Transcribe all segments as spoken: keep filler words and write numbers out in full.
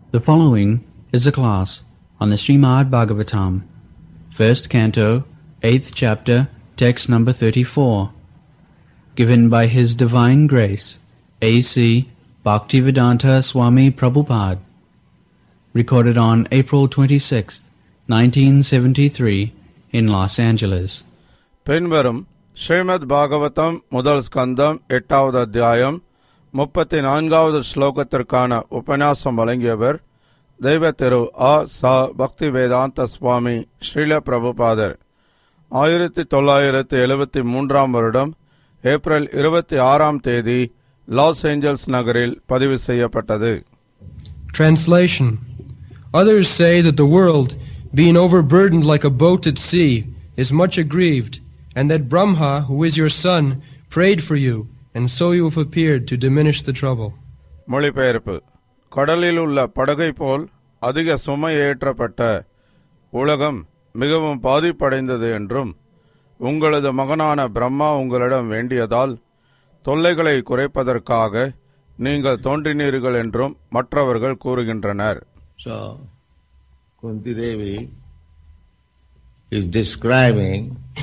The following is a class on the Srimad Bhagavatam, first canto, eighth chapter, text number thirty-four, given by His Divine Grace, A C Bhaktivedanta Swami Prabhupada, recorded on April twenty-sixth, nineteen seventy-three, in Los Angeles. பின்வரும் ஸ்ரீமத் பாகவதம் முதல் ஸ்கந்தம் எட்டாவது அத்தியாயம் முப்பத்தி நான்காவது ஸ்லோகத்திற்கான உபன்யாசம் வழங்கியவர் தெய்வ திரு ஆ சா பக்தி வேதாந்த சுவாமி ஸ்ரீல பிரபுபாதர். ஆயிரத்தி தொள்ளாயிரத்தி எழுபத்தி மூன்றாம் வருடம் ஏப்ரல் இருபத்தி ஆறாம் தேதி லாஸ் ஏஞ்சல்ஸ் நகரில் பதிவு செய்யப்பட்டது. Translation. Others say that the world, being overburdened like a boat at sea, is much aggrieved, and that Brahma, who is your son, prayed for you, and so you have appeared to diminish the trouble. மொழிபெயர்ப்பு. கடலில் உள்ள படகை போல் அதிக சுமை ஏற்றப்பட்ட உலகம் மிகவும் பாதிப்படைந்தது என்றும் உங்களது மகனான பிரம்மா உங்களிடம் வேண்டியதால் தொல்லைகளை குறைப்பதற்காக நீங்கள் தோன்றினீர்கள் என்றும் மற்றவர்கள் கூறுகின்றனர். So, Kunti Devi is describing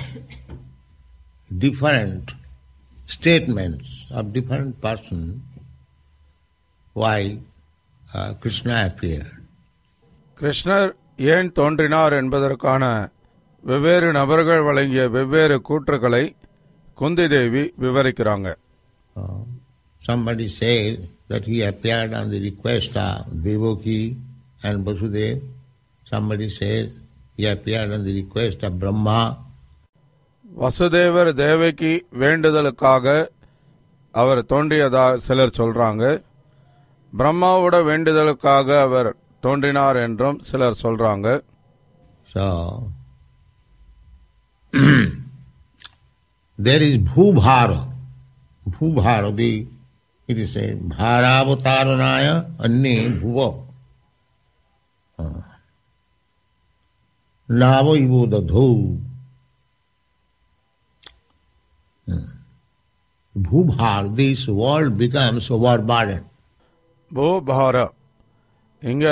different statements of different persons why uh, Krishna appeared. கிருஷ்ணர் ஏன் தோன்றினார் என்பதற்கான வெவ்வேறு நபர்கள் வழங்கிய வெவ்வேறு கூற்றுக்களை Kunti Devi விவரிக்கிறாங்க. Uh, somebody says that he appeared on the request of Devaki and Vasudev. Somebody says he appeared on the request of Brahma. Vasudevar Devaki வேண்டுதலுக்காக அவர் தோன்றியதா சிலர் சொல்றாங்க. பிரம்மாவோட வேண்டுதலுக்காக அவர் தோன்றினார் என்றும் சிலர் சொல்றாங்க. So there is Bhubhara. Bhubhara, the it is said Bharavatarunaya Anne Bhuva. Nava Ivo Dadho. Bhubhar, this world becomes overburdened. பூபார இங்க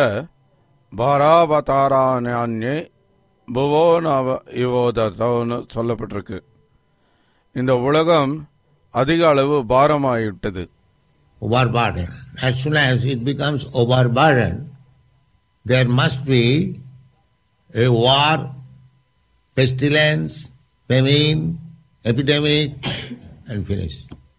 பாராவதாரானே புவோ நவ இவோதோன்னு சொல்லப்பட்டிருக்கு. இந்த உலகம் அதிக அளவு பாரமாயிட்டது. Overburdened. As soon as it becomes overburdened, there must be a war, pestilence, famine, epidemic, and finish.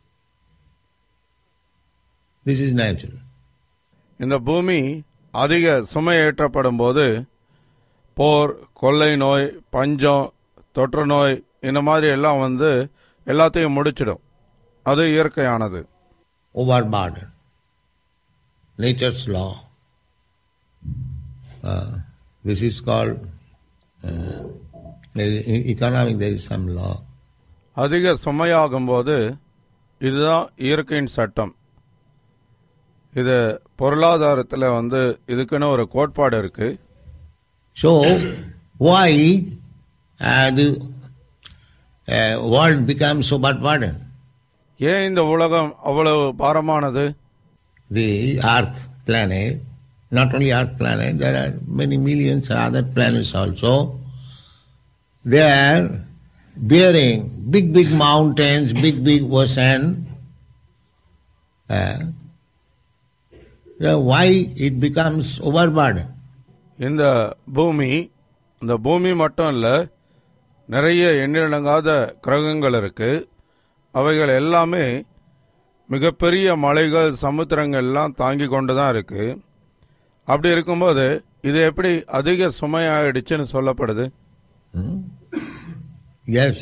This is natural. இந்த பூமி அதிக சுமை ஏற்றப்படும் போது போர், கொள்ளை நோய், பஞ்சம், தொற்று நோய் இந்த மாதிரி எல்லாம் வந்து எல்லாத்தையும் முடிச்சிடும். அது இயற்கையானது. Overburden. Nature's law. Uh, this is called uh, in economic there is some law. அதிக சுமையாகும் போது இதுதான் இயற்கையின் சட்டம். இது பொருளாதாரத்தில் வந்து இதுக்குன்னு ஒரு கோட்பாடு இருக்கு. So why uh, the uh, world becomes overburdened? ஏன் இந்த உலகம் அவ்வளவு பாரமானது? The Earth planet, not only Earth planet, there are many millions of other planets also. They are bearing big, big mountains, big, big ocean. Uh, why it becomes overburdened? இந்த பூமி இந்த பூமி மட்டும் இல்ல, நிறைய எண்ணிலடங்காத கிரகங்கள் இருக்கு. அவைகள் எல்லாமே மிகப்பெரிய மலைகள், சமுத்திரங்கள் எல்லாம் தாங்கி கொண்டுதான் இருக்கு. அப்படி இருக்கும்போது இது எப்படி அதிக சுமையாயிடுச்சுன்னு சொல்லப்படுது? Hmm? Yes.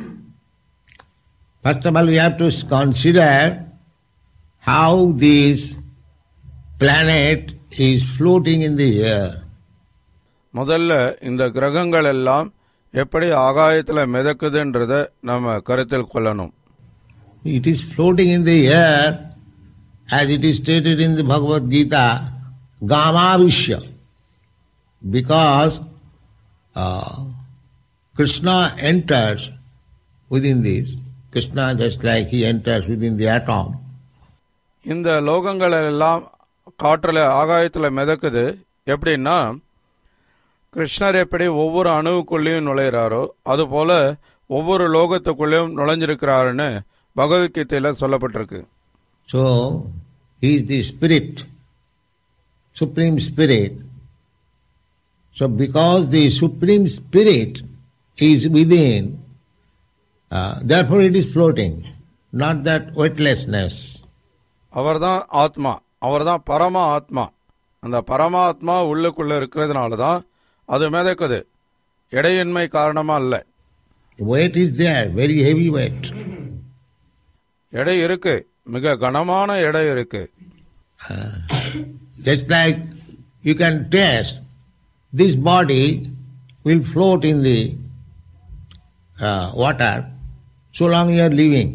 First of all, we have to consider how this planet is floating in the air. முதல்ல இந்த கிரகங்கள் எல்லாம் எப்படி ஆகாயத்தில் மிதக்குதுன்றத நம்ம கருத்தில் கொள்ளணும். It is floating in the air as it is stated in the Bhagavad Gita, Gamavishya, because uh, Krishna enters within this. Krishna, just like he enters within the atom. இந்த லோகங்கள் எல்லாம் காற்றுல ஆகாயத்துல மிதக்குது. எப்படின்னா, கிருஷ்ணர் எப்படி ஒவ்வொரு அணுவுக்குள்ளேயும் நுழைகிறாரோ அதுபோல ஒவ்வொரு லோகத்துக்குள்ளேயும் நுழைஞ்சிருக்கிறாருன்னு பகவத்கீதையில சொல்லப்பட்டிருக்கு. So he is the spirit, supreme spirit. So because the supreme spirit is within, uh, therefore it is floating, not that weightlessness. அவர்தான் ஆத்மா, அவர்தான் பரம ஆத்மா. அந்த பரமாத்மா உள்ளுக்குள்ள இருக்கிறதுனால தான் அது மிதக்குது, எடையின்மை காரணமா இல்ல. Weight is there, very heavy weight. எடை இருக்கு, மிக கனமான எடை இருக்கு. Uh, just like you can test, this body will float in the uh, water so long you are living.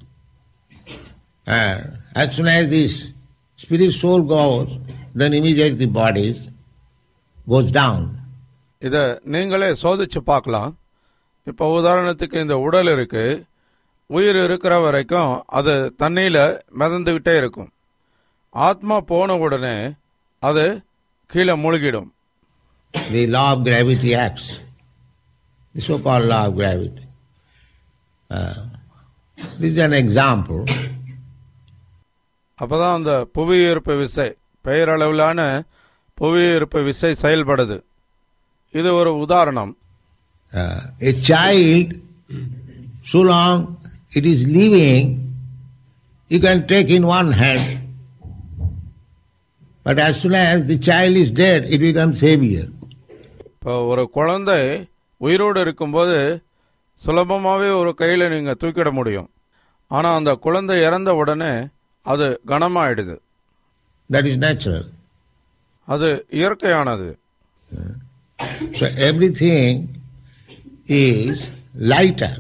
Uh, as soon as this spirit soul goes, then immediately the body goes down. இத நீங்களே சோதிச்சு பார்க்கலாம். இப்ப உதாரணத்துக்கு இந்த உடல் இருக்கு, உயிர் இருக்கிற வரைக்கும் அது தண்ணியில மிதந்துகிட்டே இருக்கும். ஆத்மா போன உடனே அது கீழே மூழ்கிடும். The law of gravity acts, the so-called law of gravity. Uh, this is an example. அப்பதான் அந்த புவியீர்ப்பு விசை, பெயரளவிலான புவியீர்ப்பு விசை செயல்படுது. இது ஒரு உதாரணம். Uh, a child, so long it is living, you can take in one hand. But as soon as the child is dead, it becomes heavier. இப்போ ஒரு குழந்தை உயிரோடு இருக்கும்போது சுலபமாகவே ஒரு கையில் நீங்கள் தூக்கிட முடியும். ஆனால் அந்த குழந்தை இறந்த உடனே அது கனமாயிடுது. That is natural. அது இயற்கையானது. So everything is lighter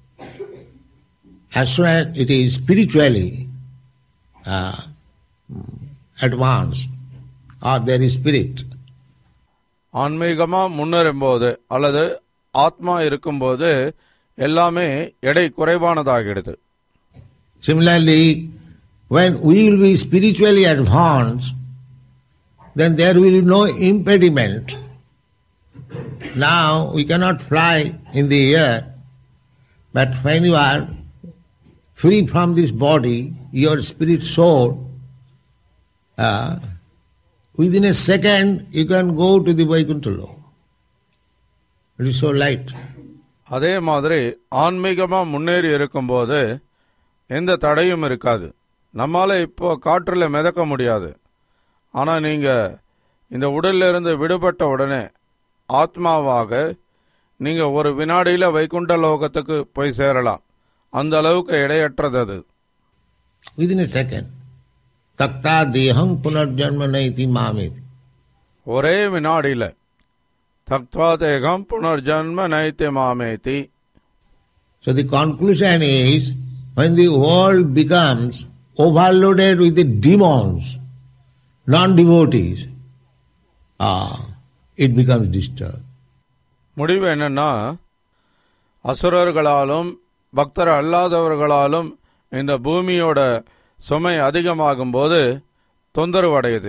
as soon as it is spiritually uh, advanced or there is spirit. ஆன்மீகமாக முன்னேறும்போது அல்லது ஆத்மா இருக்கும்போது எல்லாமே எடை குறைவானதாகிடுது. Similarly, when we will be spiritually advanced, then there will be no impediment. Now we cannot fly in the air, but when you are free from this body, your spirit soul, uh, within a second you can go to the Vaikuntha Lok. It is so light. அதே மாதிரி ஆன்மீகமாக முன்னேறி இருக்கும்போது எந்த தடையும் இருக்காது. நம்மால் இப்போ காற்றில் மிதக்க முடியாது. ஆனால் நீங்கள் இந்த உடலிலிருந்து விடுபட்ட உடனே ஆத்மாவாக நீங்கள் ஒரு வினாடியில் வைகுண்ட லோகத்துக்கு போய் சேரலாம். அந்த அளவுக்கு எடையற்றது அது. Within a second. Takta deham punarjanma naiti mameti. ஒரே வினாடியில் தக்வா தேகம் புனர்ஜன்ம நைத்தி மாமேதி. So the conclusion is, when the world becomes overloaded with the demons, non-devotees, ah, it becomes disturbed. முடிவு என்னன்னா, அசுரர்களாலும் பக்தர் அல்லாதவர்களாலும் இந்த பூமியோட சுமை அதிகமாகும் போது தொந்தரவு அடையுது.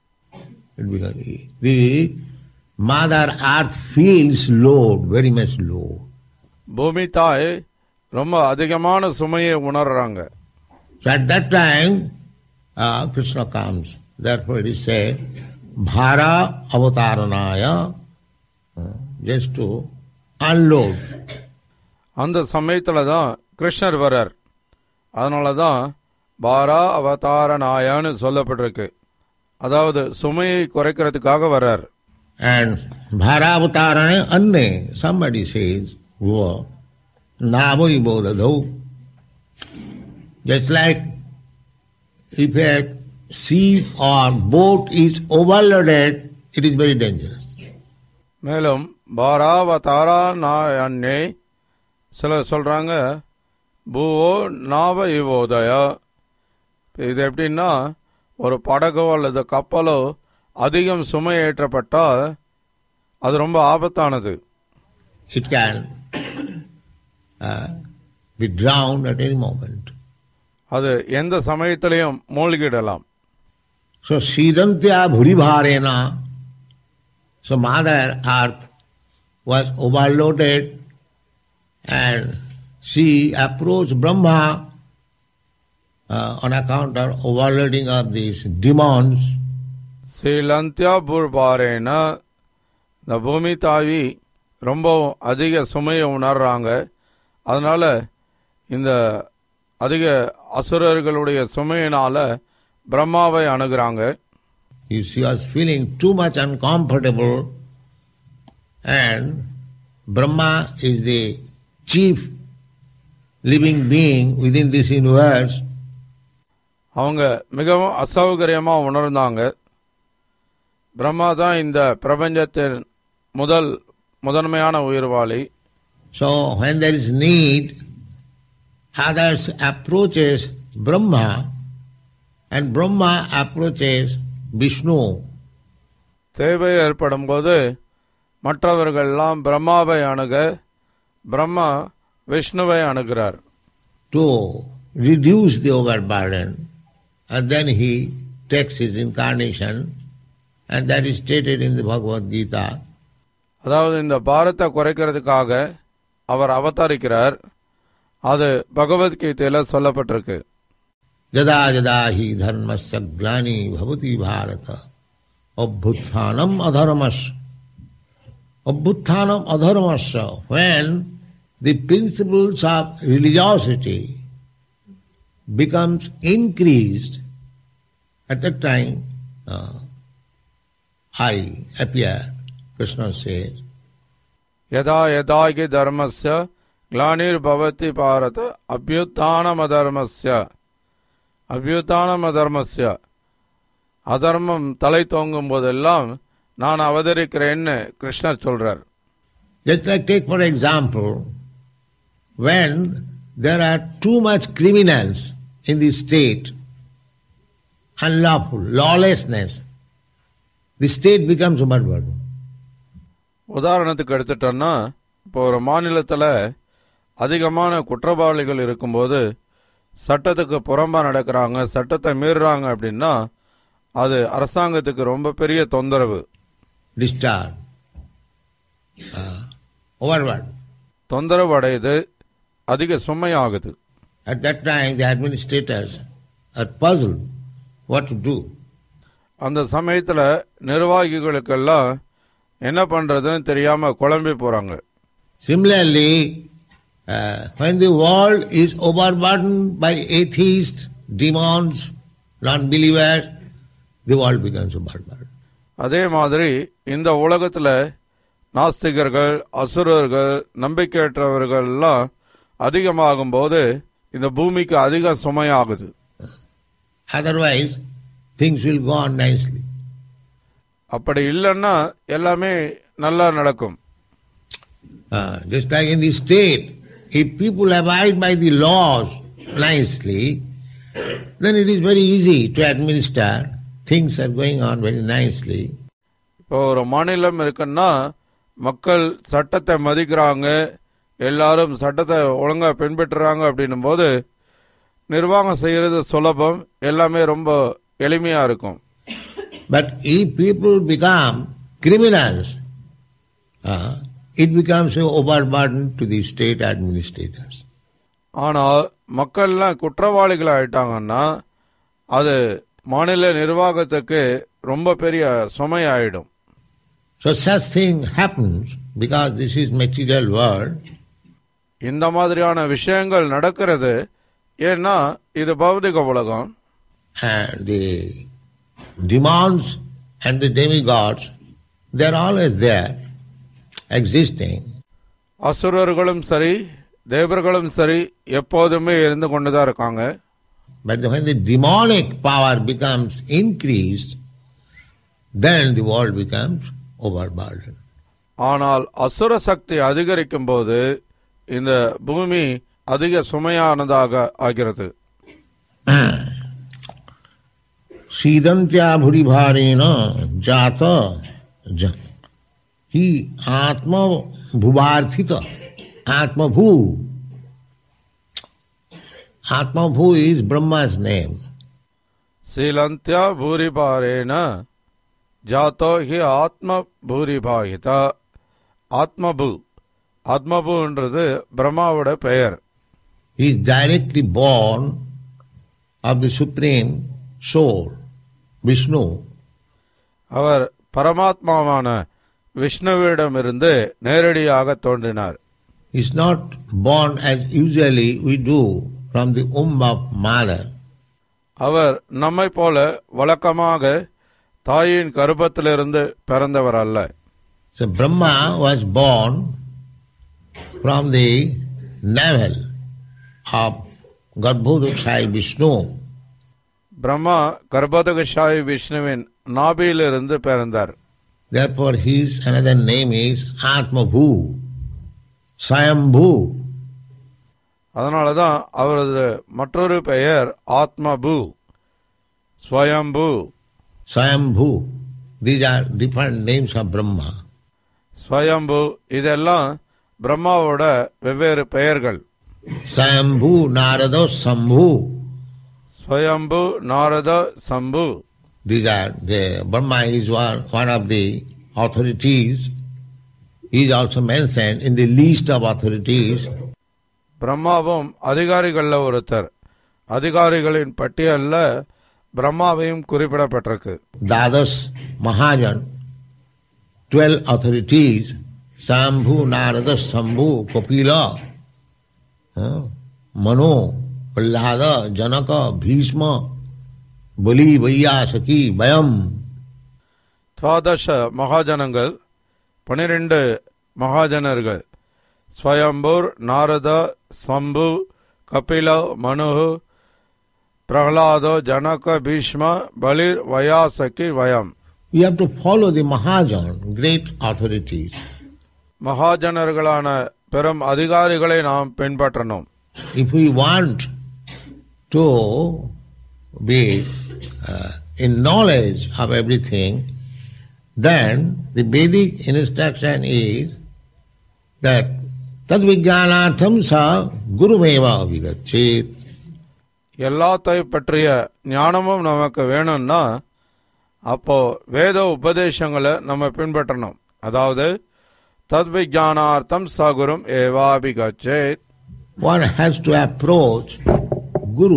The mother earth feels load, very much load. பூமி தாய் ரொம்ப அதிகமான சுமையை உணர்றாங்க. So at that time, uh, Krishna comes. Therefore it is said, Bhara avataranaya, uh, just to unload. அந்த சமயத்தில் தான் கிருஷ்ணர் வரார். அதனால தான் பாரா அவதாரநாயான்னு சொல்லப்பட்டிருக்கு. அதாவது சுமையை குறைக்கிறதுக்காக வரார். And Bhara avatarane anne, somebody says, Go, navai bodhadau. Just like if a sea or boat is overloaded, it is very dangerous. மேலும் பாராவதாரா நாயன்னே சிலர் சொல்றாங்க, பூவோ நாவ இவோதயா. இது எப்படின்னா, ஒரு படகோ அல்லது கப்பலோ அதிகம் சுமை ஏற்றப்பட்டால் அது ரொம்ப ஆபத்தானது. It can uh, be drowned at any moment. அது எந்த சமயத்திலையும் மூழ்கிடலாம். So Sidantya Bhurivarena, so Mother Earth was overloaded and she approached Brahma uh, on account of overloading of these demons. ஸ்ரீலந்தியா பூர்பாரேன இந்த பூமி தாவி ரொம்ப அதிக சுமையை உணர்றாங்க. அதனால இந்த அதிக அசுரர்களுடைய சுமையினால பிரம்மாவை அணுகுறாங்க. She was feeling too much uncomfortable, and Brahma is the chief living being within this universe. அவங்க மிகவும் அசௌகரியமா உணர்ந்தாங்க. பிரம்மா தான் இந்த பிரபஞ்சத்தின் முதல் முதன்மையான உயிர்வாளி. So when there is need, others approaches Brahma and Brahma approaches Vishnu. தேவை ஏற்படும் போது மற்றவர்கள்லாம் பிரம்மாவை அணுக, பிரம்மா விஷ்ணுவை அணுகிறார். To reduce the overburden, and then he takes his incarnation, and that is stated in the Bhagavad Gita. அதாவது இந்த பாரத்தை குறைக்கிறதுக்காக அவர் அவதரிக்கிறார். அது பகவத்கீதையில சொல்லப்பட்டிருக்கு. Jada jada hi dharmasya glani bhavati bharata abhuthanam adharmasya. Abhuthanam adharmasya, when the principles of religiosity becomes increased, at that time uh, I appear. Krishna says, यदा यदा हि धर्मस्य ग्लानिर्भवति भारत अभ्युत्थानमधर्मस्य அபியுத்தானமதர்மஸ்ய அதர்மம் தலை தோங்கும் போதெல்லாம் நான் அவதரிக்கிறேன்னு கிருஷ்ணர் சொல்றார். Just like take for example, when there are too much criminals in the state, unlawful, lawlessness, the state becomes overburdened. உதாரணத்துக்கு எடுத்துட்டோம்னா, இப்போ ஒரு மாநிலத்தில் அதிகமான குற்றவாளிகள் இருக்கும்போது சட்டத்துக்கு புறம்பா நடக்கிறாங்க, சட்டத்தை மீறுறாங்க அப்படின்னா அது அரசாங்கத்துக்கு ரொம்ப பெரிய தொந்தரவு. Disturb, uh, overburden. தொந்தரவு அடையுது, அதிக சுமையாகுது. At that time the administrators are puzzled what to do. அந்த சமயத்தில் நிர்வாகிகளுக்கெல்லாம் என்ன பண்றதுன்னு தெரியாம குழம்பி போறாங்க. Similarly, uh, when the world is overburdened by atheists, demons, non-believers, the world becomes overburdened. அதே மாதிரி இந்த உலகத்துல நாஸ்திகர்கள், அசுரர்கள், நம்பிக்கையற்றவர்கள் எல்லாம் அதிகமாகும் போது இந்த பூமிக்கு அதிக சுமையாகுது. Otherwise, things will go on nicely. அப்படி இல்லைன்னா எல்லாமே நல்லா நடக்கும். Uh, just like in the state, if people abide by the laws nicely, then it is very easy to administer. Things are going on very nicely. இப்போ ஒரு மாநிலம் இருக்குன்னா மக்கள் சட்டத்தை மதிக்கிறாங்க, எல்லாரும் சட்டத்தை ஒழுங்கா பின்பற்றுறாங்க அப்படின்னும் போது நிர்வாகம் செய்யறது சுலபம், எல்லாமே ரொம்ப எளிமையா இருக்கும். But if people become criminals, uh, it becomes an overburden to the state administrators. ஆனால் மக்கள்லாம் குற்றவாளிகள் ஆயிட்டாங்கன்னா அது மாநில நிர்வாகத்துக்கு ரொம்ப பெரிய சுமை ஆயிடும். So such thing happens because this is material world. இந்த மாதிரியான விஷயங்கள் நடக்கிறது ஏன்னா இது பௌதிக உலகம். And the demons and the demigods, they are always there, existing. அசுரர்களும் சரி, தேவர்களும் சரி, எப்போதுமே இருந்து கொண்டுதான் இருக்காங்க. But when the demonic power becomes increased, then the world becomes overburdened. ஆனால் அசுர சக்தி அதிகரிக்கும் போது இந்த பூமி அதிக சுமையானதாக ஆகிறது. Sidantya bhuribharena jata hi atma bhuvarthita atma bhu. Atma bhu is Brahma's name. சீலந்தியா பூரிபாரேன ஜாத்தோ ஹி ஆத்ம பூரிபாகித. ஆத்மபு ஆத்மபுன்றது பிரம்மாவோட பெயர். He is directly born of the Supreme Soul, Vishnu. அவர் பரமாத்மாவான விஷ்ணுவிடமிருந்து நேரடியாக தோன்றினார். He is not born as usually we do from the womb of mother. அவர் நம்மை போல வழக்கமாக தாயின் கர்ப்பத்திலிருந்து பிறந்தவர் அல்ல. So Brahma was born from the navel of Garbhodakshai Vishnu. Brahma கர்ப்போதகஷாயி விஷ்ணுவின் நாபியிலிருந்து பிறந்தார். Therefore his another name is Atmabhu, Swayambhu. அதனாலதான் அவரது மற்றொரு பெயர் ஆத்மபு, Swayambu. Swayambhu. These are different names of Brahma. Swayambu இதெல்லாம் பிரம்மாவோட வெவ்வேறு பெயர்கள். Swayambhu, Narada, Sambhu. Swayambu, Narada, Sambu. These are the Brahma is one, one of the authorities. He is also mentioned in the list of authorities. பிரம்மாவும் அதிகாரிகள்ல ஒருத்தர். அதிகாரிகளின் பட்டியல்ல பிரம்மாவையும் குறிப்பிடப்பட்டிருக்கு. Dadas Mahajan, twelve authorities, Sambhu, Narada, Sambhu, Kapila, uh, Mano, Prahlada, Janaka, Bhishma, Bali, Vaiyasaki, Vayam. துவாதச மகாஜனங்கள், பனிரெண்டு மகாஜனர்கள், ஸ்வயம்பூர், நாரத, சம்பு, கபில, மனு, பிரகலாத, ஜனக, பீஷ்ம, பலிர், வயாசகி, வயம். We have to follow the Mahajan, great authorities. மகாஜனர்களான பெரும் அதிகாரிகளை நாம் பின்பற்றணும். If we want to be uh, in knowledge of everything, then the Vedic instruction is that tadvijnanatham sa gurumeva vigachet. எல்லாத்தை பற்றிய ஞானமும் நமக்கு வேணும்னா அப்போ வேத உபதேசங்களை நம்ம பின்பற்றணும். அதாவது தத்விஜானார்த்தம் சகுரும் ஏவாபிகச்சேத். One has to approach Guru.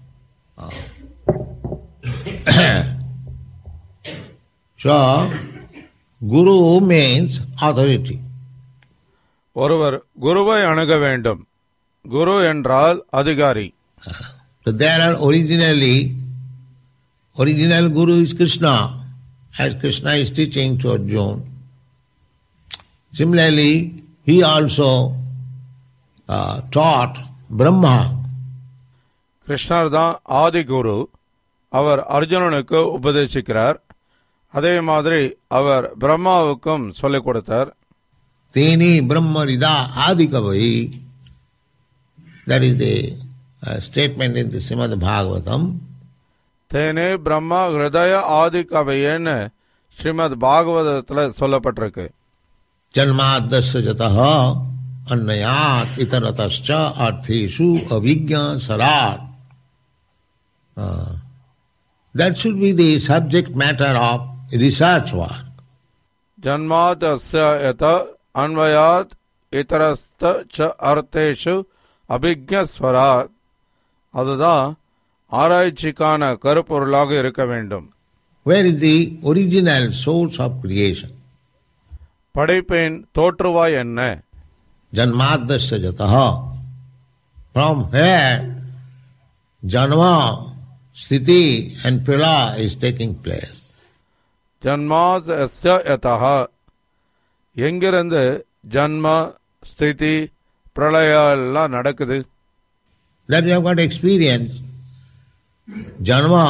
So, Guru means authority. ஒருவர் குருவை அணுக வேண்டும். குரு என்றால் அதிகாரி. So there are originally, original Guru is Krishna, as Krishna is teaching to Arjuna. Similarly, he also uh, taught Brahma. கிருஷ்ணர் தான் ஆதி குரு. அவர் அர்ஜுனனுக்கு உபதேசிக்கிறார். அதே மாதிரி அவர் பிரம்மாவுக்கும் சொல்லிக் கொடுத்தார். Teni Brahma Rida Adikavai. That is the uh, statement in the Srimad Bhagavatam. தேனே பிரம்மா ஹிருதய ஆதி கவையன்னு ஸ்ரீமத் பாகவதத்துல சொல்லப்பட்டிருக்கு. Janmadasya jataha annayat itaratascha artheshu avijñā sarat. Uh, that should be the subject matter of research work. ஜன்மாதஸ்ய யத அன்வயாத் இதரஸ்த ச அர்த்தேஷு அபிஜ்ஞஸ்வராத். அதுதான் ஆராய்ச்சிக்கான கருப்பொருளாக இருக்க வேண்டும். Where is the original source of creation? படைப்பின் தோற்றுவாய் என்ன? Janmadasya jataha. From where Janma, Sthiti and Pralaya is taking place. ஜன்மாதஸ்ய யதஹ. எங்கிருந்து ஜன்ம, ஸ்திதி, பிரளயா எல்லாம் நடக்குது? That we have got experience. Janma,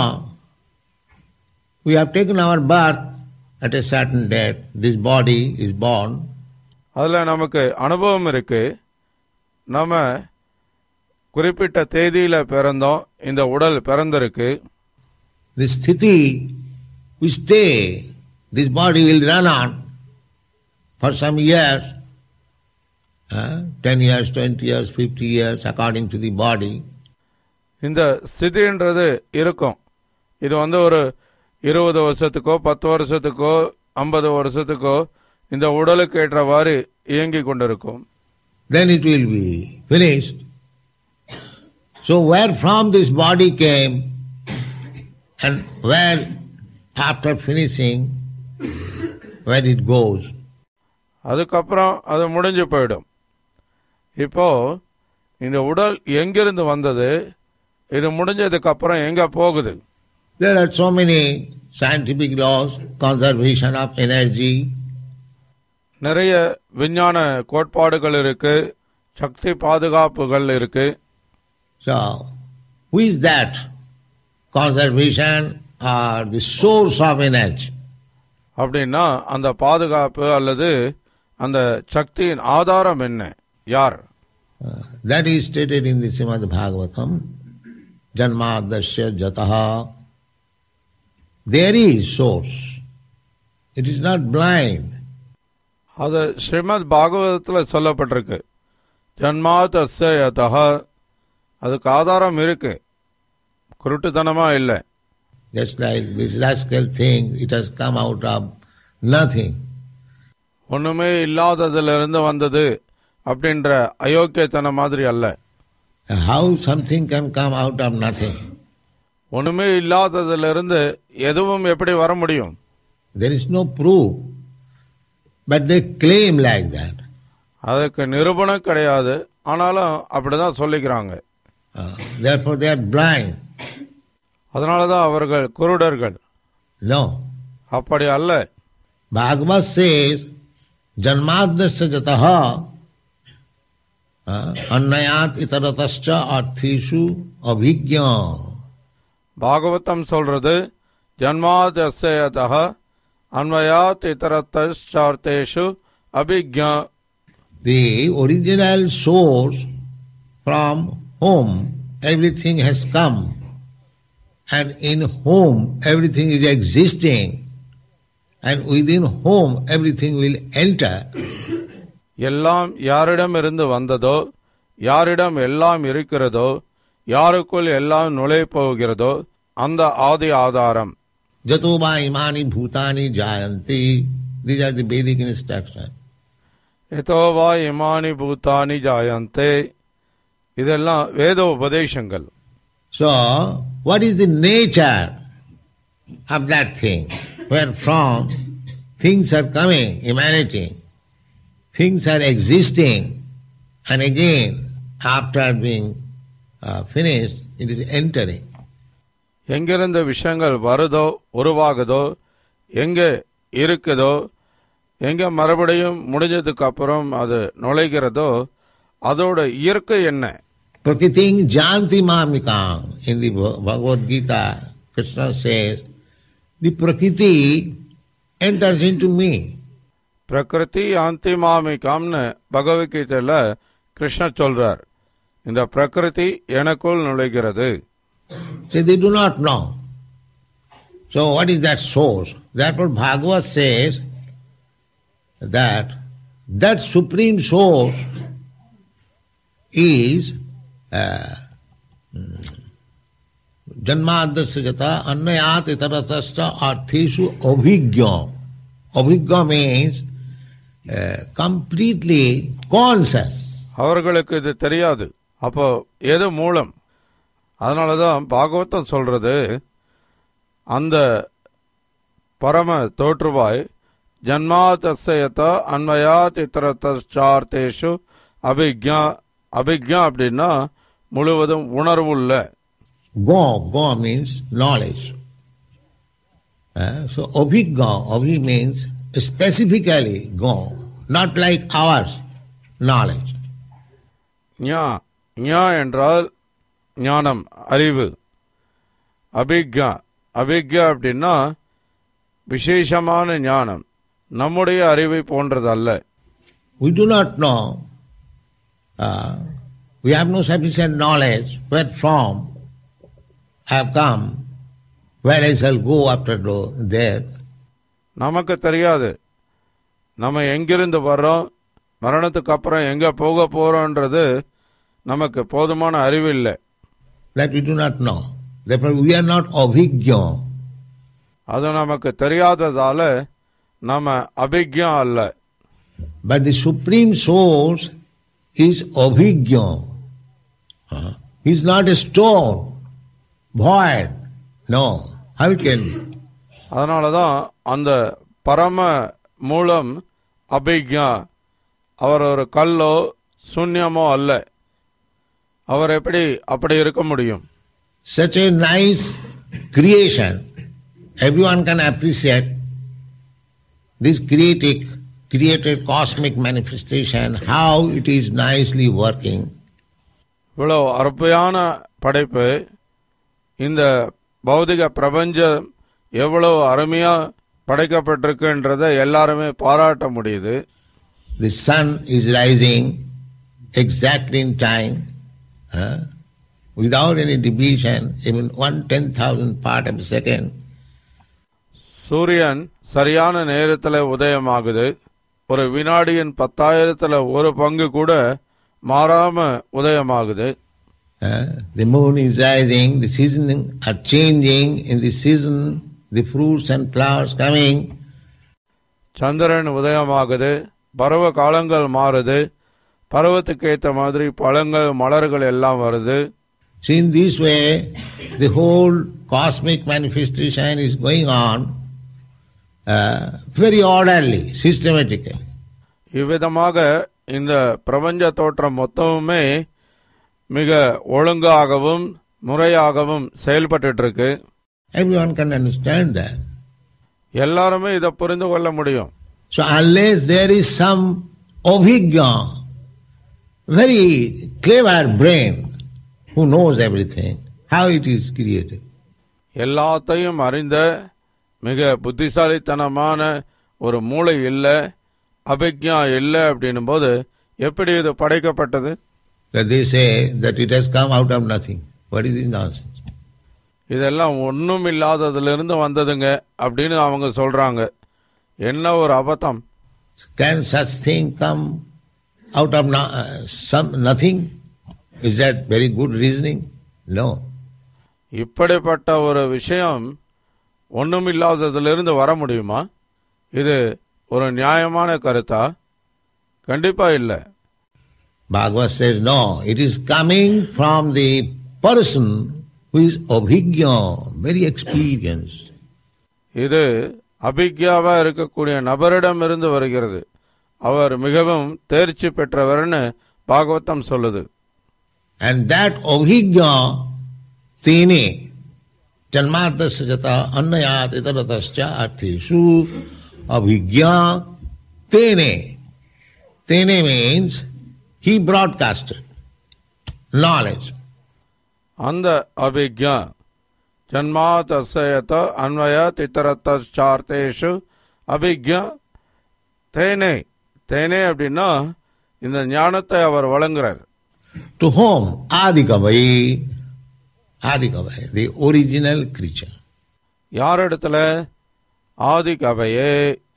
we have taken our birth at a certain date. This body is born. அதுல நமக்கு அனுபவம் இருக்கு. நம்ம குறிப்பிட்ட தேதியில பிறந்தோம். இந்த உடல் பிறந்திருக்கு. This sthiti, we stay. This body will run on for some years, uh, ten years, twenty years, fifty years, according to the body. இந்த ஸ்திதின்றது இருக்கும். இது வந்து ஒரு இருபது வருஷத்துக்கோ பத்து வருஷத்துக்கோ ஐம்பது வருஷத்துக்கோ இந்த உடலுக்கு ஏற்றவாறு இயங்கி கொண்டிருக்கும். Then it will be finished. So where from this body came and where after finishing where it goes. அதுக்கப்புறம் அது முடிஞ்சு போயிடும். இப்போ இந்த உடல் எங்கிருந்து வந்தது, இது முடிஞ்சதுக்கு அப்புறம் எங்க போகுது? There are so many scientific laws, conservation of energy. நிறைய விஞ்ஞான கோட்பாடுகள் இருக்கு, சக்தி பாதுகாப்புகள் இருக்கு. So who is that conservation or the source of energy? அப்படின்னா அந்த பாதுகாப்பு அல்லது அந்த சக்தியின் ஆதாரம் என்ன, யார்? Uh, that is stated in the Srimad Bhagavatam. Janmadasya jataha. There is source. It is not blind. அது ஸ்ரீமத் பாகவதத்தில் சொல்லப்பட்டிருக்கு. ஜன்மாதஸ்ய யதஹ, அதுக்கு ஆதாரம் இருக்கு, குருட்டுத்தனமா இல்லை. Just like this rascal thing, it has come out of nothing. ஒண்ணுமே இல்லாததிலிருந்து வந்தது அப்படின்ற அயோக்கியத்தனம் மாதிரி அல்ல. How something can come out of nothing? ஒண்ணுமே இல்லாததிலிருந்து எதுவும் எப்படி வர முடியும்? There is no proof, but they claim like that. அதுக்கு நிரூபணம் கிடையாது, ஆனாலும் அப்படிதான் சொல்லிக்கிறாங்க. Uh, therefore they are blind. அதனாலதான் அவர்கள் குருடர்கள். No. அப்படி அல்ல. Bhagavad says, Janmadasya jataha annayat itaratascha arthishu abhigya. Bhagavatam சொல்றது ஜன்மாதஸ்யதஹ அன்வயாத் இதரத்தச்சார்த்தேஷு அபிக்ஞா. The original source from whom everything has come and in whom everything is existing and within whom everything will enter. எல்லாம் யாரிடம் இருந்து வந்ததோ, யாரிடம் எல்லாம் இருக்கிறதோ, யாருக்குள் எல்லாம் நுழை போகிறதோ அந்த ஆதி ஆதாரம். Jatoba imani bhutani jayanti. These are the Vedic instructions. யதோவா இமானி பூதானி ஜாயந்தே, இதெல்லாம் வேத உபதேசங்கள். So, what is the nature of that thing? Where from things are coming, emanating, things are existing, and again, after being uh, finished, it is entering. எங்கிருந்த விஷயங்கள் வருதோ, உருவாகுதோ, எங்க இருக்குதோ, எங்க மறுபடியும் முடிஞ்சதுக்கு அப்புறம் அது நுழைகிறதோ, அதோட இயற்கை என்ன? Prakriting janti mamikam. In the Bhagavad Gita, Krishna says, the Prakriti enters into me. பிரகிருதி ஆந்தி மாமிகாம்னு பகவத்கீதையில கிருஷ்ணர் சொல்றார். இந்த பிரகிருதி எனக்குள் நுழைகிறது. So they do not know. So what is that source? Therefore Bhagavad says that that supreme source is uh, Janmadasya jata annayat itaratascha arthishu abhigya. Abhigya means uh, completely conscious. அவர்களுக்கு இது தெரியாது. அப்போ எது மூலம்? அதனாலதான் பாகவதம் சொல்றது, அந்த பரம தோற்றுவாய் ஜன்மாதஸ்யத அன்வயாத் இதரத்தார்த்தேஷு அபிக்ஞா. அபிக்ஞா அப்படின்னா முழுவதும் உணர்வுள்ள. Go, go means knowledge. Uh, so abhigya, abhi means specifically go, not like ours knowledge. ஞா, ஞா என்றால் ஞானம், அறிவு. அபிக்ஞா, அபிக்ஞா அப்படின்னா விசேஷமான ஞானம், நம்முடைய அறிவை போன்றதல்ல. We do not know, uh, we have no sufficient knowledge where from I have come, where I shall go after death. நமக்கு தெரியாது நம்ம எங்கிருந்து வர்றோம், மரணத்துக்கு அப்புறம் எங்க போக போறோம்ன்றது நமக்கு போதுமான அறிவு இல்லை. That we do not know. Therefore we are not abhigya. அது நமக்கு தெரியாததால நம்ம அபிக்ஞா அல்ல. But the supreme source is abhigya. Huh? He is not a stone, void. No. How it can be? அதனாலதான் அந்த பரம மூலம் அபிக்ஞா. அவர் ஒரு கல்லோ சூன்யமோ அல்ல. அவர் எப்படி அப்படி இருக்க முடியும்? Such a nice creation, everyone can appreciate this creative, created cosmic manifestation, how it is nicely working. இவ்வளவு அற்புதமான படைப்பு, இந்த பௌதிக பிரபஞ்சம் எவ்வளவு அருமையா படைக்கப்பட்டிருக்குன்றதை எல்லாருமே பாராட்ட முடியுது. The sun is rising exactly in time, huh? Without any deviation, even one ten thousand part of a second. சூரியன் சரியான நேரத்தில் உதயமாகுது. ஒரு வினாடியின் பத்தாயிரத்துல ஒரு பங்கு கூட மாறாம உதயமாகுது. Uh, the moon is rising, the seasons are changing, in the season the fruits and flowers coming. சந்திரன் உதயமாகுது, பருவ காலங்கள் மாறுது, பருவத்துக்கு ஏற்ற மாதிரி பழங்கள் மலர்கள் எல்லாம் வருது. So in this way the whole cosmic manifestation is going on uh, very orderly, systematically. இவ்விதமாக இந்த பிரபஞ்ச தோற்றம் மொத்தமுமே மிக ஒழுங்காகவும் முறையாகவும் செயல்பட்டு இருக்கு. Everyone can understand that. எல்லாருமே இதை புரிந்து கொள்ள முடியும். So unless there is some abhigya, very clever brain who knows everything, how it is created. எல்லாத்தையும் அறிந்த மிக புத்திசாலித்தனமான ஒரு மூளை இல்லை, அபிக்ஞா இல்லை அப்படின்னும் போது எப்படி இது படைக்கப்பட்டது? That they say that it has come out of nothing. What is this nonsense? இதெல்லாம் ஒன்றும் இல்லாததிலிருந்து வந்ததுங்க அப்படின்னு அவங்க சொல்றாங்க. என்ன ஒரு அபத்தம்! Can such thing come out of no, uh, some nothing? Is that very good reasoning? No. இப்படிப்பட்ட ஒரு விஷயம் ஒன்றும் இல்லாததிலிருந்து வர முடியுமா? இது ஒரு நியாயமான கருத்தா? கண்டிப்பா இல்லை. Bhagavad says no, it is coming from the person who is abhigya, very experienced. இது அபிக்யாவா இருக்கக்கூடிய நபரிடம் இருந்து வருகிறது. அவர் மிகவும் தேர்ச்சி பெற்றவர்னு பாகவதம் சொல்லுது. And that abhigya tene janmadasya jata annayat itaratascha artheshu abhigya tene. Tene means he broadcasted knowledge. அந்த அபிக்யா ஜன்மாதசயத அன்வயத் இதரத்தார்த்தேஷு அபிக்யா தேனே. தேனே அப்படின்னா இந்த ஞானத்தை அவர் வழங்குறார். To whom? Adikavai. Adikavai, the original creature. யார் இடத்துல? ஆதிகவையே.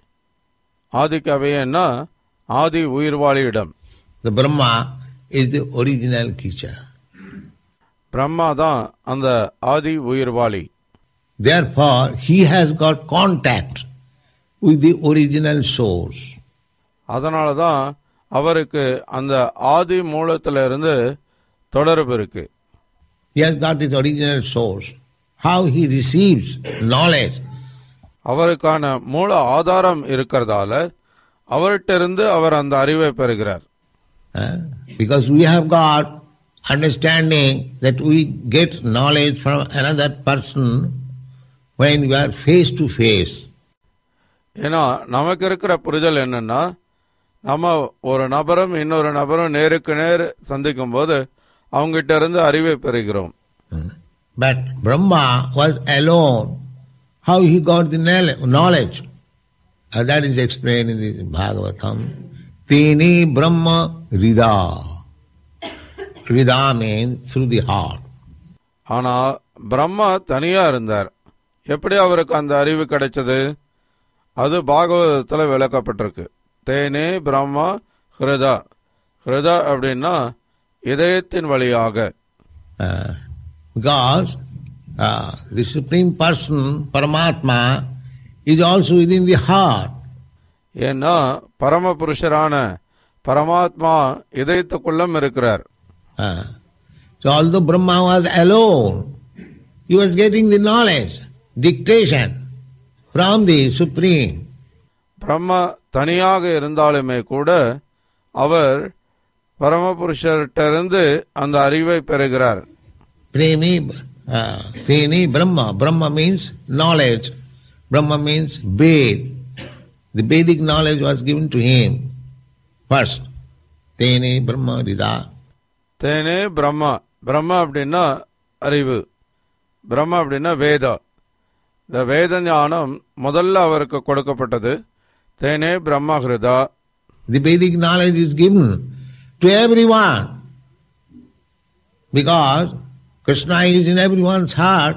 ஆதிகவையன்னா ஆதி உயிர்வாளியிடம். The Brahma is the original creature. Brahma தான் அந்த ஆதி உயிர்வாளி. Therefore, he has got contact with the original source. அதனால தான் அவருக்கு அந்த ஆதி மூலத்திலிருந்து தொடர்பு இருக்கு. He has got his original source. How he receives knowledge. அவருக்கான மூல ஆதாரம் இருக்கிறதால அவர்கிட்ட அவர் அந்த அறிவை பெறுகிறார். Uh, because we have got understanding that we get knowledge from another person when we are face to face. ஏன்னா நமக்கு இருக்கிற புரிதல் என்னன்னா, நம்ம ஒரு நபரும் இன்னொரு நபரும் நேருக்கு நேர் சந்திக்கும் போது அவங்கிட்ட இருந்து அறிவை பெறுகிறோம். But Brahma was alone. How he got the knowledge? Uh, that is explained in the Bhagavatam. Tini Brahma Rida. Rida means through the heart. ஆனா பிரம்மா தனியா இருந்தார். எப்படி அவருக்கு அந்த அறிவு கிடைச்சது? அது பாகவதத்துல விளக்கப்பட்டிருக்கு. தேனே பிரம்மா ஹிருதா. ஹிருதா அப்படின்னா இதயத்தின் வழியாக. Uh, because uh, the Supreme Person, Paramatma, is also within the heart. ஏன்னா பரமபுருஷரான பரமாத்மா இதயத்துக்குள்ளும் இருக்கிறார். Uh, so although Brahma was alone, he was getting the knowledge, dictation from the Supreme. Brahma தனியாக இருந்தாலுமே கூட அவர் பரமபுருஷர்கிட்ட அந்த அறிவை பெறுகிறார். Premi, uh, Teni Brahma. Brahma means knowledge. Brahma means Ved. The Vedic knowledge was given to him first. Teni Brahma Rida. தேனே பிரம்மா. பிரம்மா அப்படின்னா அறிவு, பிரம்மா அப்படின்னா வேதா. இந்த வேத ஞானம் முதல்ல அவருக்கு கொடுக்கப்பட்டது. தேனே Brahma ஹிருதா. The Vedic knowledge is given to everyone because Krishna is in everyone's heart.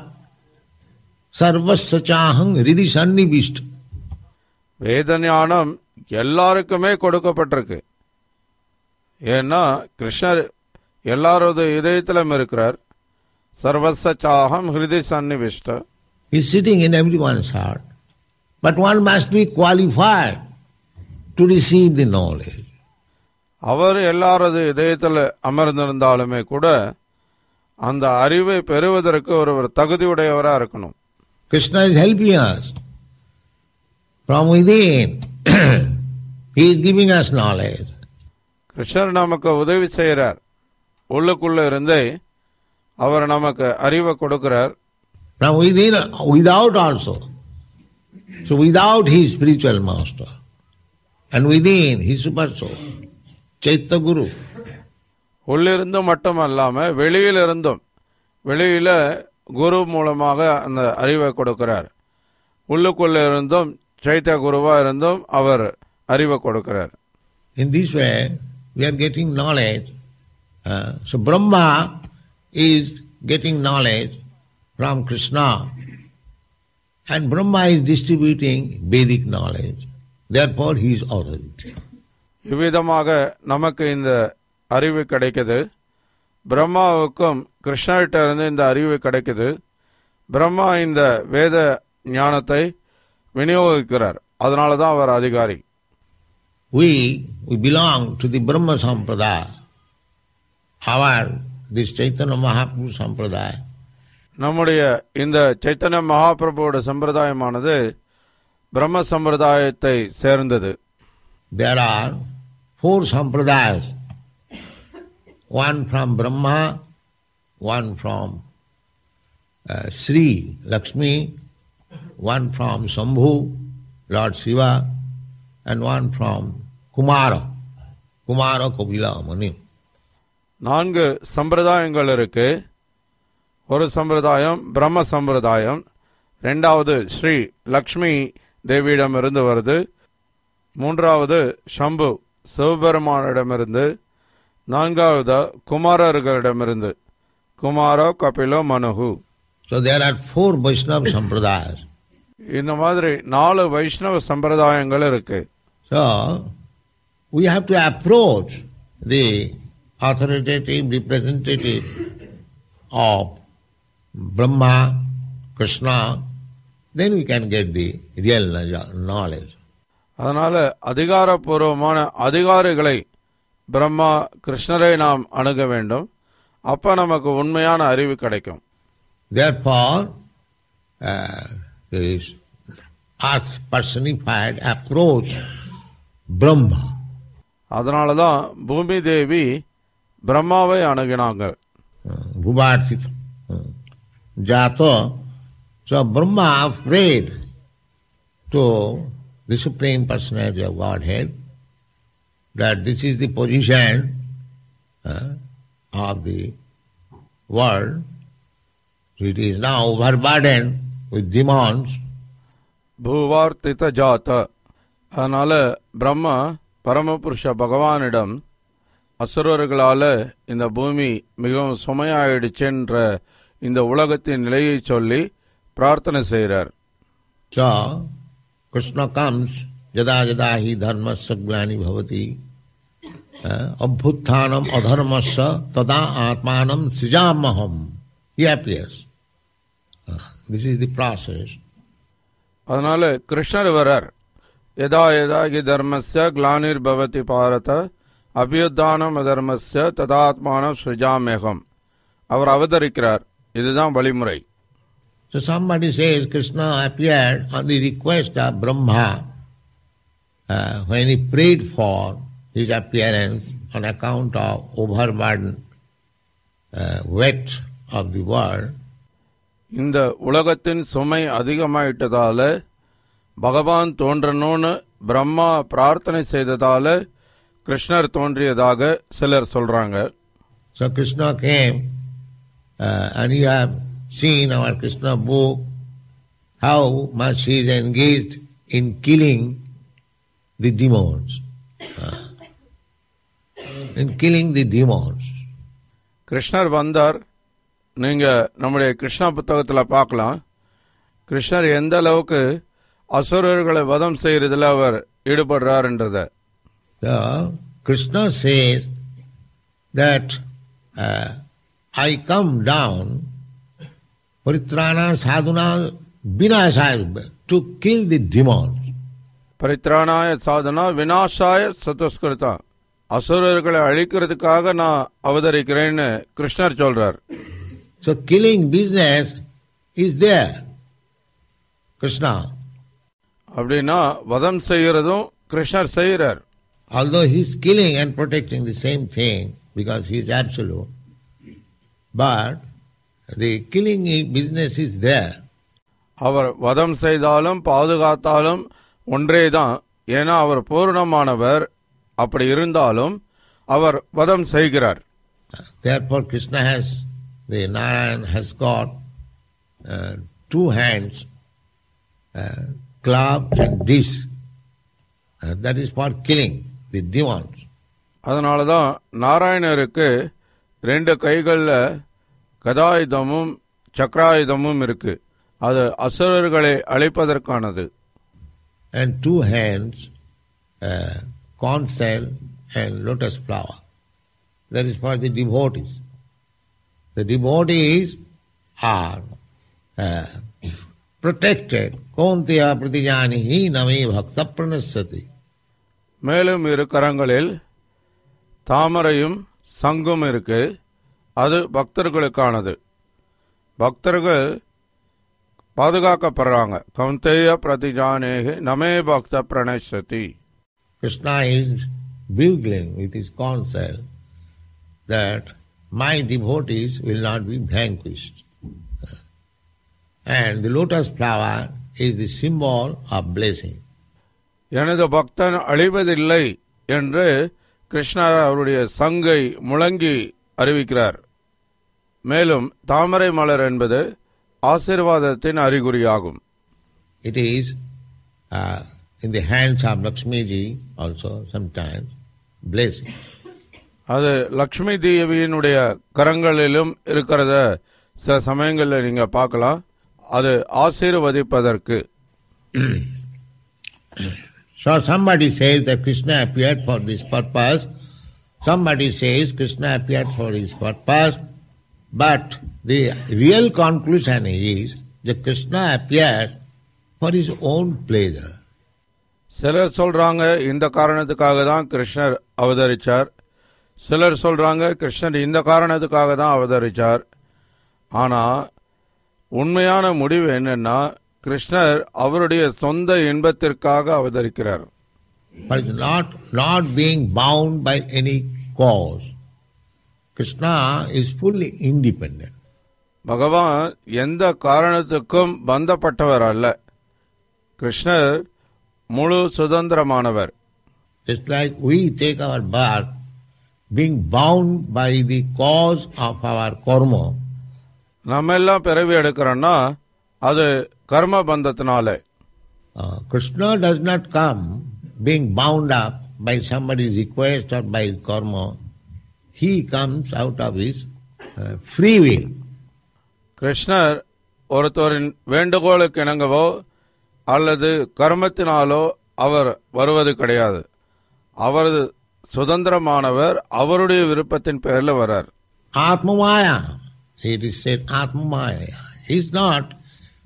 Sarvasya chahang hridi sannivishta. வேத ஞானம் எல்லாருக்குமே கொடுக்கப்பட்டிருக்கு. ஏன்னா கிருஷ்ணர் எல்லாரோட இதயத்திலும் இருக்கிறார். சர்வஸ்ய சாஹம் ஹிருதி சன்னிவிஷ்ட. He is sitting in everyone's heart. But one must be qualified to receive the knowledge. அவர் எல்லாரது இதயத்தில் அமர்ந்திருந்தாலுமே கூட அந்த அறிவை பெறுவதற்கு ஒருவர் தகுதியுடையவராக இருக்கணும். Krishna is helping us from within. He is giving us knowledge. கிருஷ்ணர் நமக்கு உதவி செய்கிறார். உள்ளுக்குள்ள இருந்தே அவர் நமக்கு அறிவை கொடுக்கிறார். From within, without also. So without his spiritual master. And within his super soul. Chaitya Guru. உள்ளிருந்தும் மட்டும் அல்லாம வெளியிலிருந்தும், வெளியில குரு மூலமாக அந்த அறிவை கொடுக்கிறார். உள்ளுக்குள்ள இருந்தும் சைத்திய குருவா இருந்தும் அவர் அறிவை கொடுக்கிறார். In this way we are getting knowledge. Uh, so Brahma is getting knowledge from Krishna and Brahma is distributing Vedic knowledge. Therefore he is authority. இவ்விதமாக நமக்கு இந்த அறிவு கிடைக்குது. பிரம்மாவுக்கும் கிருஷ்ணர்கிட்ட இருந்து இந்த அறிவு கிடைக்குது. பிரம்மா இந்த வேத ஞானத்தை விநியோகிக்கிறார். அதனால தான் அவர் அதிகாரி. We, we belong to the Brahma Sampradaya. Our, this Chaitanya Mahaprabhu Sampradaya. நம்முடைய இந்த சைத்தன்ய மகாபிரபுவோட சம்பிரதாயமானது பிரம்ம சம்பிரதாயத்தை சேர்ந்தது. There are four sampradayas. One from Brahma, one from uh, Sri Lakshmi, one from Shambhu, Lord Shiva, and one from Kumara, Kumara Kapila Mani. நான்கு சம்பிரதாயங்கள் இருக்கு. ஒரு சம்பிரதாயம் பிரம்ம சம்பிரதாயம், ரெண்டாவது ஸ்ரீ லக்ஷ்மி தேவியிடமிருந்து வருது, மூன்றாவது சம்பு சிவபெருமானிடமிருந்து, நான்காவது குமாரர்களிடமிருந்து குமாரோ கபிலோ மனுகு. So there are four Vaishnava sampradayas. இந்த மாதிரி நாலு வைஷ்ணவ சம்பிரதாயங்கள் இருக்கு. So we have to approach the authoritative representative of Brahma, Krishna, then we can get the real knowledge. அதனால அதிகாரப்பூர்வமான அதிகாரிகளை பிரம்மா கிருஷ்ணரை நாம் அணுக வேண்டும். அப்ப நமக்கு உண்மையான அறிவு கிடைக்கும். Therefore, uh, this earth personified approach Brahma. அதனாலதான் பூமி தேவி பிரம்மாவை அணுகினாங்க. Bhuvarthita. Jato. So Brahma prayed to the Supreme Personality of Godhead that this is the position uh, of the world. It is now overburdened with demons. பூவார்த்தித ஜாத. அதனால பிரம்மா பரமபுருஷ பகவானிடம் அசுரர்களால இந்த பூமி மிகவும் சுமையாயிடுச்சென்ற இந்த உலகத்தின் நிலையை சொல்லி பிரார்த்தனை செய்கிறார். So Krishna comes yada yada hi dharmasya glani bhavati abhuttanam adharmasya tada atmanam srijamaham. He appears. This is the process. அதனால கிருஷ்ணர் வரார். யதா யதா ஹி தர்மஸ்ய க்லானிர் பவதி பாரத அபியுத்தானம் அதர்மஸ்ய ததாத்மானம் ஸ்ருஜாமேகம். அவர் அவதரிக்கிறார். இதுதான் வழிமுறை. So somebody says Krishna appeared on the request of Brahma uh, when he prayed for his appearance on account of overburden uh, weight of the world. இந்த உலகத்தின் சுமை அதிகமாயிட்டதால பகவான் தோன்றணும்னு பிரம்மா பிரார்த்தனை செய்ததால கிருஷ்ணர் தோன்றியதாக சிலர் சொல்றாங்க. So Krishna came uh, and you have seen our Krishna book how much he is engaged in killing the demons. Uh, in killing the demons. கிருஷ்ணர் வந்தார். நீங்க நம்முடைய கிருஷ்ணா புத்தகத்தில் பார்க்கலாம். கிருஷ்ணர் எந்த அளவுக்கு அசுரர்களை வதம் செய்யறதுல அவர் ஈடுபடுறார் என்றத. So Krishna says that uh, I come down paritrana sadhuna vinashaya to kill the demons. பரித்ராணாய Sadhana விநாசாய சதுஸ்கிருதா. அசுரர்களை அழிக்கிறதுக்காக நான் அவதரிக்கிறேன்னு கிருஷ்ணர் சொல்றார். So killing business is there. Krishna. அப்படின்னா வதம் செய்யறதும் கிருஷ்ணர் செய்யறார். Although he is killing and protecting the same thing because he is absolute, but the killing business is there. அவர் வதம் செய்தாலும் பாதுகாத்தாலும் ஒன்றேதான். ஏன்னா அவர் பூர்ணமானவர். அப்படி இருந்தாலும் அவர் வதம் செய்கிறார். Therefore Krishna has, the Narayan has got uh, two hands, uh, club and dish. Uh, that is for killing the demons. அதனாலதான் நாராயணருக்கு ரெண்டு கைகள்ல கதாயுதமும் சக்கராயுதமும் இருக்கு. அது அசுரர்களை அழிப்பதற்கானது. And two hands, uh, conch shell and lotus flower. That is for the devotees. The devotees are uh, protected. Kaunteya pratijanihi name bhakta pranasati. மேலும் இரு கரங்களில் தாமரையும் சங்கும் இருக்கு. அது பக்தர்களுக்கானது. பக்தர்கள் பாதுகாக்கப்படுறாங்க. கௌந்தேய பிரதிஜானேஹி நமே பக்த பிரணசதி. Krishna is bugling with his conch shell that my devotees will not be vanquished. And the lotus flower is the symbol of blessing. எனது பக்தன் அழிவதில்லை என்று கிருஷ்ணர் அவருடைய சங்கை முழங்கி அறிவிக்கிறார். மேலும் தாமரை மலர் என்பது ஆசீர்வாதத்தின் அறிகுறியாகும். It is uh, in the hands of Lakshmi ji also sometimes blessing. அது லக்ஷ்மி தேவியினுடைய கரங்களிலும் இருக்கிறத சில சமயங்களில் நீங்க பார்க்கலாம். அது ஆசீர்வதிப்பதற்கு. So somebody says that Krishna appeared for this purpose. Somebody says Krishna appeared for his purpose. But the real conclusion is that Krishna appeared for his own pleasure. சிலர் சொல்றாங்க இந்த காரணத்துக்காக தான் கிருஷ்ணர் அவதரிச்சார். சிலர் சொல்றாங்க கிருஷ்ணர் இந்த காரணத்துக்காக தான் அவதரிச்சார். ஆனா உண்மையான முடிவு என்னன்னா கிருஷ்ணர் அவருடைய சொந்த இன்பத்திற்காக அவதரிக்கிறார். But not, not being bound by any cause. Krishna is fully independent. பகவான் எந்த காரணத்துக்கும் பந்தப்பட்டவர் அல்ல. கிருஷ்ணர் முழு சுதந்திரமானவர். Just like we take our birth being bound by the cause of our karma. நம்ம எல்லாம் பிறவி எடுக்கிறோம்னா அது கர்ம பந்தத்தினால. Uh, Krishna does not come being bound up by somebody's request or by his karma. He comes out of his uh, free will. கிருஷ்ணர் ஒருத்தரின் வேண்டுகோளுக்கு இணங்கவோ அல்லது கர்மத்தினாலோ அவர் வருவது கிடையாது. அவரது சுதந்திரமானவர். அவருடைய விருப்பத்தின் பெயரில் வரார். Atma Maya. It is said Atma Maya. He is not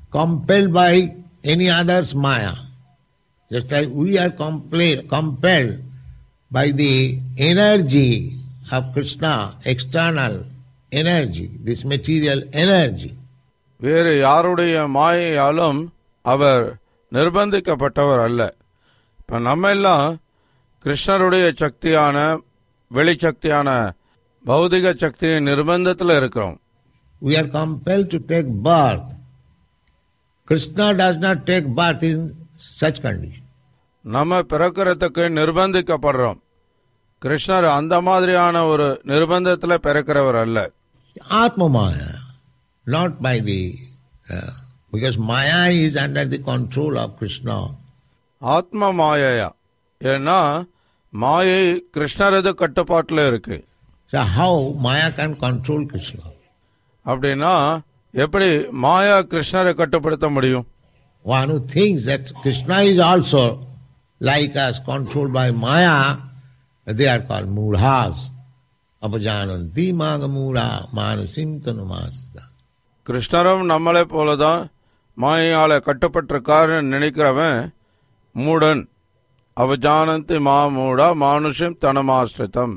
compelled by any other's maya. Just like we are compl- compelled by the energy of Krishna, external energy, this material energy. வேறு யாருடைய மாயையாலும் அவர் நிர்பந்திக்கப்பட்டவர் அல்ல. இப்ப நம்ம எல்லாம் கிருஷ்ணருடைய சக்தியான வெளிச்சக்தியான பௌதிக சக்தியின் நிர்பந்தத்தில் இருக்கிறோம். We are compelled to take birth. Krishna does not take birth in such condition. நம்ம பிறக்கிறதுக்கு நிர்பந்திக்கப்படுறோம். கிருஷ்ணர் அந்த மாதிரியான ஒரு நிர்பந்தத்தில் பிறக்கிறவர் அல்ல. Atma Maya, not by the uh, because Maya is under the control of Krishna. ஆத்ம மாயையா, ஏன்னா மாயை கிருஷ்ணரது கட்டுப்பாட்டில் இருக்கு. So how Maya can control Krishna? அப்படின்னா எப்படி மாயா கிருஷ்ணரை கட்டுப்படுத்த முடியும்? One who thinks that Krishna is also like us, controlled by Maya, they are called mudhas. Apajananti magamura manasim tanumasta. கிருஷ்ணரும் நம்மளை போலதான் மாயால கட்டுப்பட்டிருக்காருன்னு நினைக்கிறவன் மூடன். அவஜானந்தி மாமூடா மானுஷம் தனமாஸ்ரிதம்.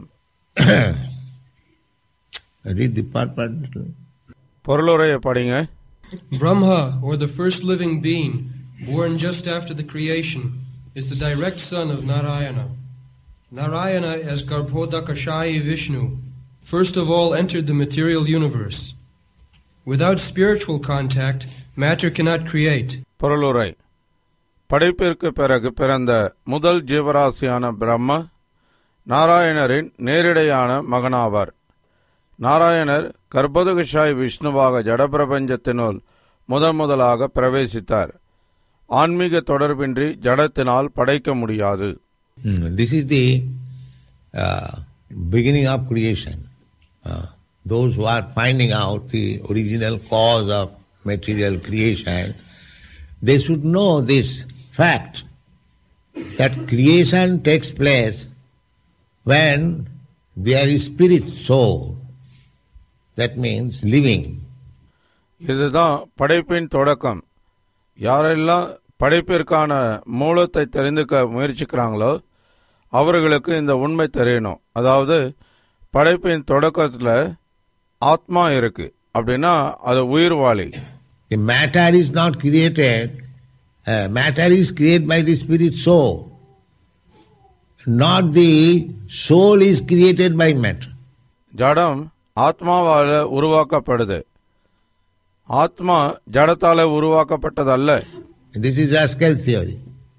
Read the purport. பொருளுரையை படிங்க. Brahma, or the first living being, born just after the creation, is the direct son of Narayana. Narayana, as Garbhodakashayi Vishnu, first of all entered the material universe. Without spiritual contact, matter cannot create. பொருளுரை. படைப்பிற்கு பிறகு பிறந்த முதல் ஜீவராசியான பிரம்ம நாராயணரின் நேரிடையான மகனாவார். நாராயணர் கர்ப்போதகஷாய் விஷ்ணுவாக ஜடப்பிரபஞ்சத்தினுள் முதன் முதலாக பிரவேசித்தார். ஆன்மீக தொடர்பின்றி ஜடத்தினால் படைக்க முடியாது. This is the uh, beginning of creation. Uh, those who are finding out the original cause of material creation, they should know this fact that creation takes place when there is spirit soul. That means living. இதுதான் படைப்பின் தொடக்கம். யாரெல்லாம் படைப்பிற்கான மூலத்தை தெரிந்துக்க முயற்சிக்கிறாங்களோ அவர்களுக்கு இந்த உண்மை தெரியணும். அதாவது படைப்பின் தொடக்கத்தில் ஆத்மா இருக்கு, அப்படின்னா அது உயிர்வாளி. The matter is not created. Uh, matter is created by the spirit soul. Not the soul is created by matter. ஜடம் ஆத்மாவால உருவாக்கப்படுது. ஆத்மா ஜடத்தால உருவாக்கப்பட்டதல்ல. This is Haskell theory.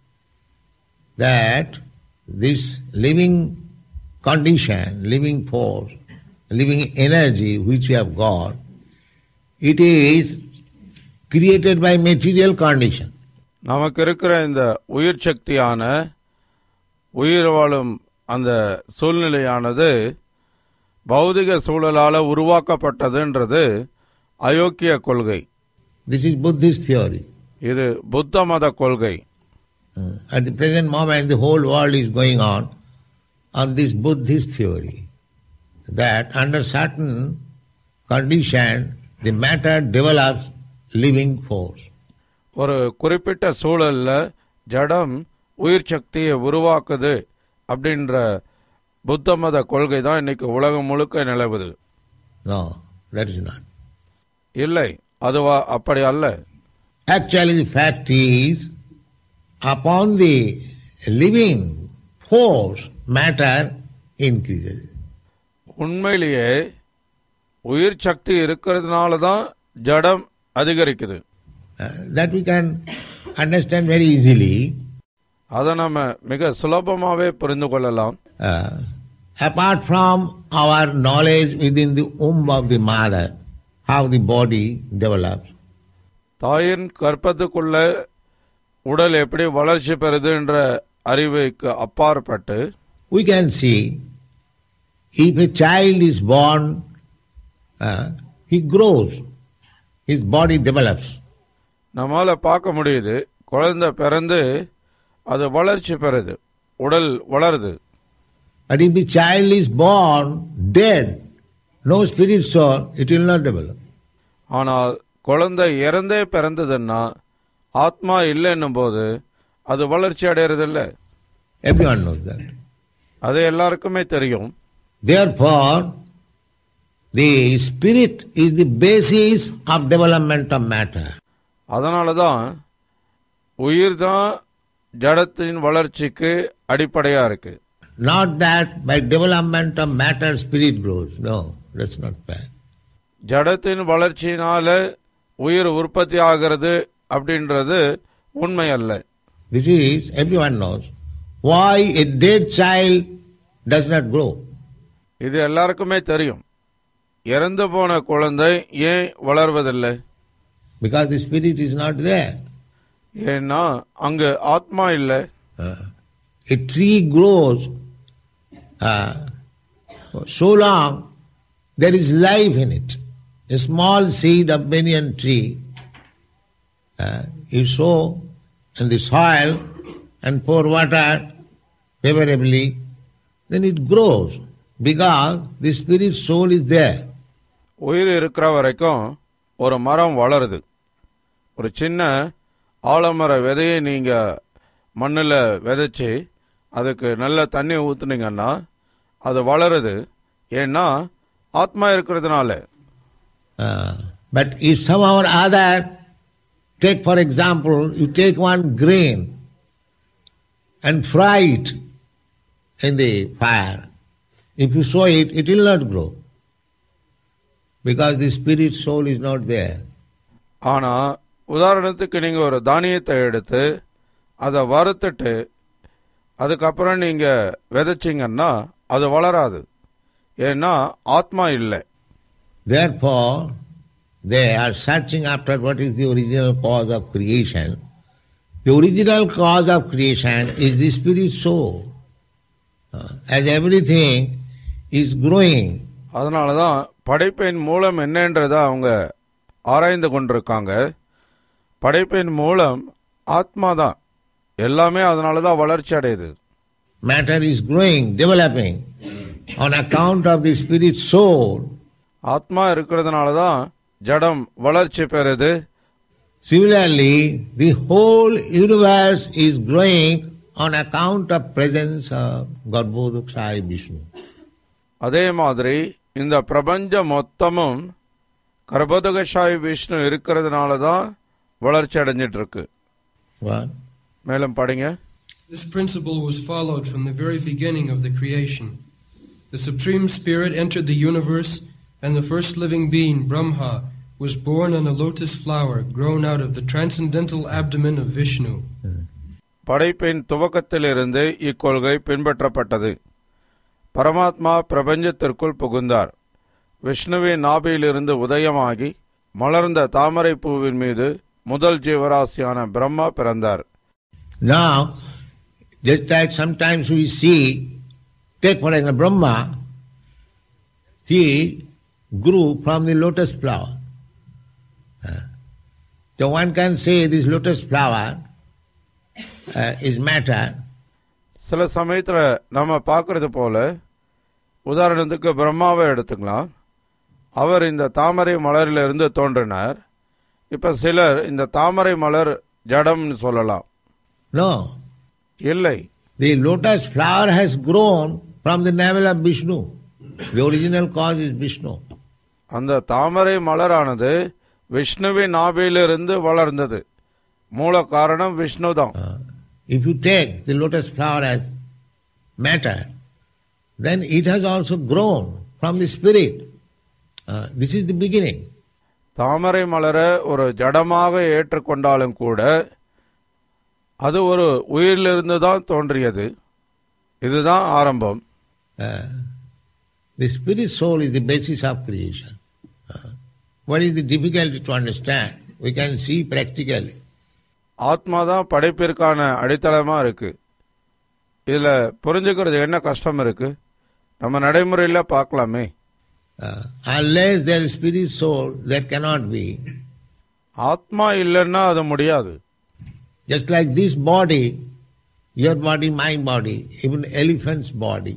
That this living condition, living force, living energy which we have got, it is created by material condition. நமக்கு இருக்கிற இந்த உயிர் சக்தியான உயிர் வாழும் அந்த சூழ்நிலையானது பௌதிக சூழலால உருவாக்கப்பட்டதுன்றது அயோக்கிய கொள்கை. This is Buddhist theory. இது புத்த மத கொள்கை. At the present moment the whole world is going on on this Buddhist theory that under certain condition the matter develops living force. ஒரு குறிப்பிட்ட சூழல்ல ஜடம் உயிர் சக்தியை உருவாக்குது அப்படின்ற புத்த மத கொள்கை தான் இன்னைக்கு உலகம் முழுக்க நிலவுது. No, that is not. இல்லை, அதுவா அப்படி அல்ல. Actually the fact is, upon the living force, matter increases. உண்மையிலேயே உயிர் சக்தி இருக்கிறதுனால தான் ஜடம் அதிகரிக்குது. Uh, that we can understand very easily. அதை நம்ம மிக சுலபமாவே புரிந்து கொள்ளலாம். Uh, apart from our knowledge within the womb of the mother, how the body develops. தாயின் கற்பத்துக்குள்ள உடல் எப்படி வளர்ச்சி பெறுது என்ற அறிவுக்கு அப்பாற்பட்டு we can see if a child is born, uh, he grows, his body develops. நம்மால பார்க்க முடியுது, குழந்தை பிறந்து அது வளர்ச்சி பெறுது, உடல் வளருது. But if the child is born dead, no spirit soul, it will not develop. ஆனால் குழந்தை இறந்தே பிறந்ததுன்னா ஆத்மா இல்லைன்னும் போது அது வளர்ச்சி அடையறதில்ல. Everyone knows that. அது எல்லாருக்குமே தெரியும். Therefore, the spirit is the basis of development of matter. அதனாலதான் உயிர் தான் ஜடத்தின் வளர்ச்சிக்கு அடிப்படையா இருக்கு. Not that by development of matter spirit grows. No, that's not fair. ஜடத்தின் வளர்ச்சியினால உயிர் உற்பத்தி ஆகிறது அப்படின்றது உண்மை அல்ல. This is, everyone knows, why a dead child does not grow. இது எல்லாருக்குமே தெரியும். இறந்து போன குழந்தை ஏன் வளர்வதில்லை? Because the spirit is not there. ஏன்னா அங்கு ஆத்மா இல்லை. Uh, a tree grows uh, so long there is life in it. A small seed of banyan tree, uh, you sow in the soil and pour water favorably, then it grows because the spirit soul is there. உயிர் இருக்கிற வரைக்கும் ஒரு மரம் வளருது. ஒரு சின்ன ஆலமர விதையை நீங்க மண்ணில் விதைச்சி அதுக்கு நல்ல தண்ணி ஊத்துனீங்கன்னா அது வளருது. ஏன்னா ஆத்மா இருக்கிறதுனால. Uh, but if somehow or other, take for example, you take one grain and fry it in the fire. If you sow it, it will not grow because the spirit soul is not there. ஆனா உதாரணத்துக்கு நீங்க ஒரு தானியத்தை எடுத்து அதை வறுத்துட்டு அதுக்கப்புறம் நீங்க விதைச்சிங்கன்னா அது வளராது. ஏன்னா ஆத்மா இல்லை. Therefore, they are searching after what is the original cause of creation. The original cause of creation is the spirit soul. Uh, as everything is growing. அதனாலதான் படைப்பின் மூலம் என்னன்றதை அவங்க ஆராய்ந்து கொண்டிருக்காங்க. படைப்பின் மூலம் ஆத்மா தான். எல்லாமே அதனாலதான் வளர்ச்சி அடையுது. Matter is growing, developing on account of the spirit soul. ஆத்மா இருக்கிறதுனாலதான் ஜடம் வளர்ச்சி பெறுது. Similarly, the whole universe is growing on account of presence of Garbhodakshaya Vishnu. அதே மாதிரி இந்த பிரபஞ்சம் மொத்தமும் கர்ப்போதகசாயி விஷ்ணு இருக்கிறதுனாலதான் வளர்ச்சி அடைஞ்சிட்டு இருக்கு. மேலும் படிங்க. This principle was followed from the very beginning of the creation. The Supreme Spirit entered the universe, and the first living being, Brahma, was born on a lotus flower grown out of the transcendental abdomen of Vishnu. படைப்பின் துவக்கத்திலிருந்து இக்கொள்கை பின்பற்றப்பட்டது. பரமாத்மா பிரபஞ்சத்திற்குள் புகுந்தார். விஷ்ணுவின் நாபியிலிருந்து உதயமாகி மலர்ந்த தாமரை பூவின் மீது முதல் ஜீவராசியான பிரம்மா பிறந்தார். Now, just like sometimes we see, take for example Brahma, he grew from the lotus flower. So one can say this lotus flower uh, is matter. சில சமயத்துல நம்ம பார்க்கறது போல உதாரணத்துக்கு பிரம்மாவை எடுத்துக்கலாம். அவர் இந்த தாமரை மலரிலிருந்து தோன்றினார். இப்ப சிலர் இந்த தாமரை மலர் ஜடம்னு சொல்லலாம். No. இல்லை. The lotus flower has grown from the navel of Vishnu. The original cause is Vishnu. அந்த தாமரை மலரானது விஷ்ணுவின் நாபியிலிருந்து வளர்ந்தது. மூல காரணம் விஷ்ணு தான். Uh, if you take the lotus flower as matter, then it has also grown from the spirit. Uh, this is the beginning. தாமரை மலரை ஒரு ஜடமாக ஏற்றுக்கொண்டாலும் கூட அது ஒரு உயிரிலிருந்து தான் தோன்றியது. இதுதான் ஆரம்பம். Uh, the spirit soul is the basis of creation. Uh, what is the difficulty to understand? We can see practically. ஆத்மா தான் படைப்பிற்கான அடித்தளமா இருக்கு. இதுல புரிஞ்சுக்கிறது என்ன கஷ்டம் இருக்கு? நம்ம நடைமுறையில பார்க்கலாமே. Uh, unless there is spirit soul, that cannot be. ஆத்மா இல்லைன்னா அது முடியாது. Just like this body, your body, my body, even elephant's body,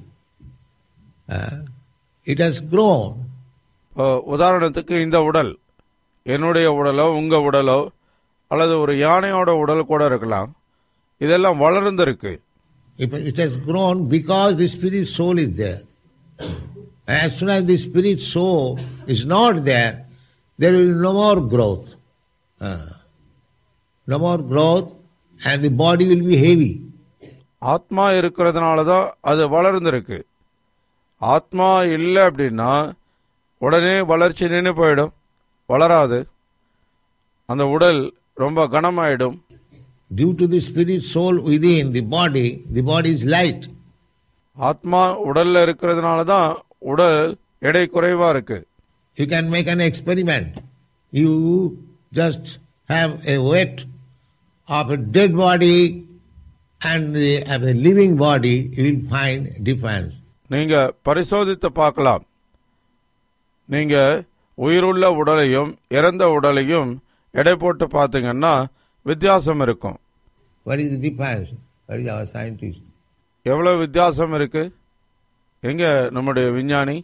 uh, it has grown. உதாரணத்துக்கு இந்த உடல் என்னுடைய உடலோ உங்க உடலோ அல்லது ஒரு யானையோட உடல் கூட இருக்கலாம். இதெல்லாம் வளர்ந்திருக்கு. It has grown because the spirit soul is there. As soon as the spirit soul is not there, there will be no more growth. Uh, no more growth and the body will be heavy. ஆத்மா இருக்கிறதுனால தான் அது வளர்ந்திருக்கு. ஆத்மா இல்லை அப்படின்னா உடனே வளர்ச்சி நின்று போயிடும், வளராது. அந்த உடல் ரொம்ப கனமாயிடும். Due to the spirit soul within the body, the body is light. ஆத்மா உடல்ல இருக்கிறதுனால தான் உடல் எடை குறைவா இருக்கு. You can make an experiment. You just have a weight of a dead body and of a living body, you will find difference. நீங்க பரிசோதித்து பார்க்கலாம். நீங்க உயிருள்ள உடலையும் இறந்த உடலையும் எடை போட்டு பார்த்தீங்கன்னா வித்தியாசம் இருக்கும். What is the difference? What is our scientist? எவ்வளவு வித்தியாசம் இருக்கு? எங்க நம்முடைய விஞ்ஞானி?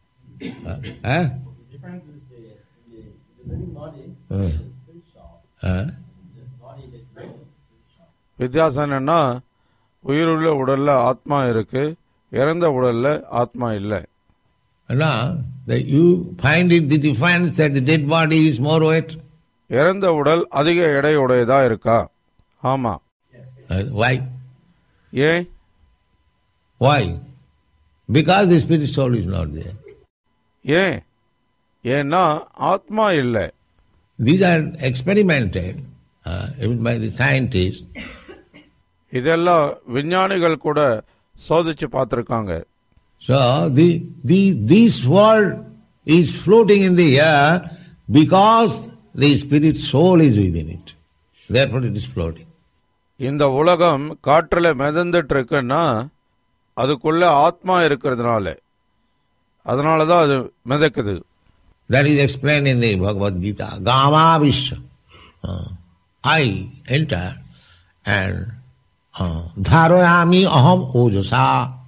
வித்தியாசம் என்னன்னா உயிருள்ள உடல்ல ஆத்மா இருக்கு, இறந்த உடல்ல ஆத்மா இல்லை. Now, that you find it the difference that the dead body is more weight. இறந்த உடல் அதிக எடை உடையதா இருக்கா? ஆமா. Why? ஏன்? Why? Because the spirit soul is not there. ஏன்? ஏன்னா ஆத்மா இல்லை. These are experimented uh, even by the scientists. இதெல்லாம் விஞ்ஞானிகள் கூட சோதிச்சு பார்த்திருக்காங்க. So the the this world is floating in the air because the spirit soul is within it. Therefore it is floating. இந்த உலகம் காற்றுல மிதந்துட்டு இருக்குன்னா அதுக்குள்ள ஆத்மா இருக்கிறதுனால, அதனாலதான் அது மிதக்குது. That is explained in the Bhagavad Gita. Gama Vishya. Uh, I enter and uh, Dharayami aham ojasa.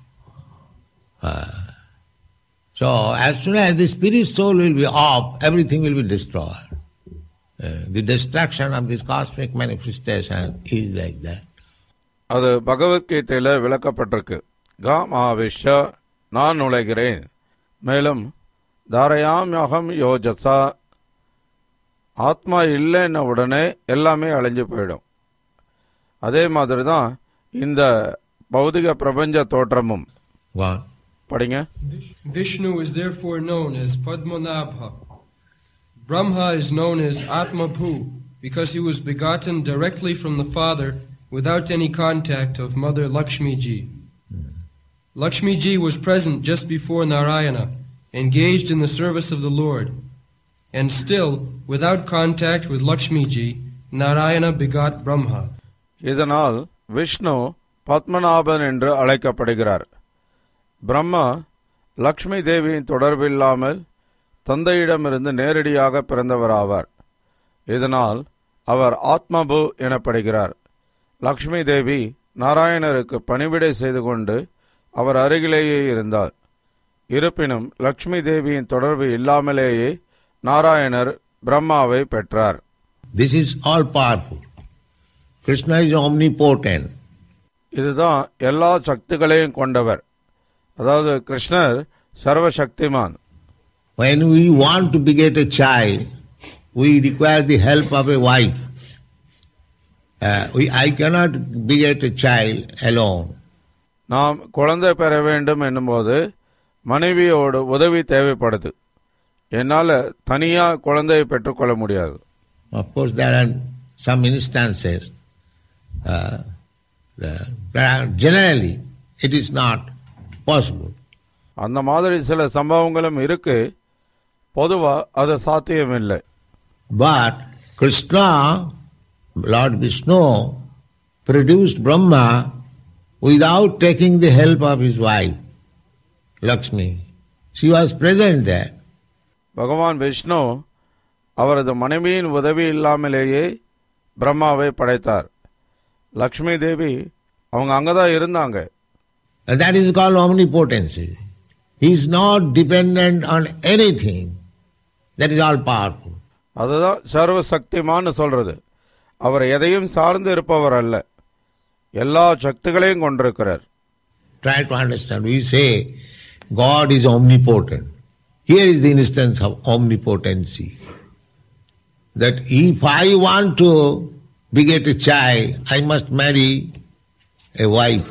Uh, so as soon as the spirit soul will be off, everything will be destroyed. Uh, the destruction of this cosmic manifestation is like that. அது பகவத்கீதையில விளக்கப்பட்டிருக்கு. Com ஆவிஷ்ய, நான் நுழைகிறேன், மேலும் தாரயாம் யகம் யோஜசா, ஆத்மா இல்லைன்ன உடனே எல்லாமே அழிஞ்சு போயிடும். அதே மாதிரி தான் இந்த பௌதிக பிரபஞ்ச தோற்றமும். படிங்க. Vishnu is therefore known as Padmanabha. Brahma is known as Atmabhu because he was begotten directly from the Father without any contact of Mother Lakshmi Ji. Lakshmi Ji was present just before Narayana, engaged in the service of the Lord, and still, without contact with Lakshmi Ji, Narayana begot Brahma. இதனால் விஷ்ணு பத்மநாபன் என்று அழைக்கப்படுகிறார். பிரம்மா லக்ஷ்மி தேவியின் தொடர்பில்லாமல் தந்தையிடமிருந்து நேரடியாக பிறந்தவராவார். இதனால் அவர் ஆத்மபு எனப்படுகிறார். லக்ஷ்மி தேவி நாராயணருக்கு பணிவிடை செய்து கொண்டு அவர் அருகிலேயே இருந்தார். இருப்பினும் லக்ஷ்மி தேவியின் தொடர்பு இல்லாமலேயே நாராயணர் பிரம்மாவை பெற்றார். This is all powerful. Krishna is omnipotent. இதுதான் எல்லா சக்திகளையும் கொண்டவர். அதாவது கிருஷ்ணர் சர்வசக்திமான். When we want to beget a child, we require the help of a wife. Uh, we, I cannot beget a child alone. நாம் குழந்தை பெற வேண்டும் என்னும்போது மனைவியோடு உதவி தேவைப்படுது. என்னால் தனியா குழந்தையை பெற்றுக்கொள்ள முடியாது. Of course, there are some instances. Uh, the, generally, it is not possible. அந்த மாதிரி சில சம்பவங்களும் இருக்கு. பொதுவா அது சாத்தியமில்லை. But Krishna, Lord Vishnu, produced Brahma without taking the help of his wife, Lakshmi. She was present there. பகவான் விஷ்ணு அவரது மனைவியின் உதவி இல்லாமலேயே பிரம்மாவை படைத்தார். லக்ஷ்மி தேவி அவங்க அங்கதான் இருந்தாங்க. And that is called omnipotency. He is not dependent on anything. That is all powerful. அதுதான் சர்வ சக்திமான்னு சொல்றது. அவர் எதையும் சார்ந்து இருப்பவர் அல்ல, எல்லா சக்திகளையும் கொண்டிருக்கிறார். Try to understand. We say God is omnipotent. Here is the instance of omnipotency. That if I want to beget a child, I must marry a wife.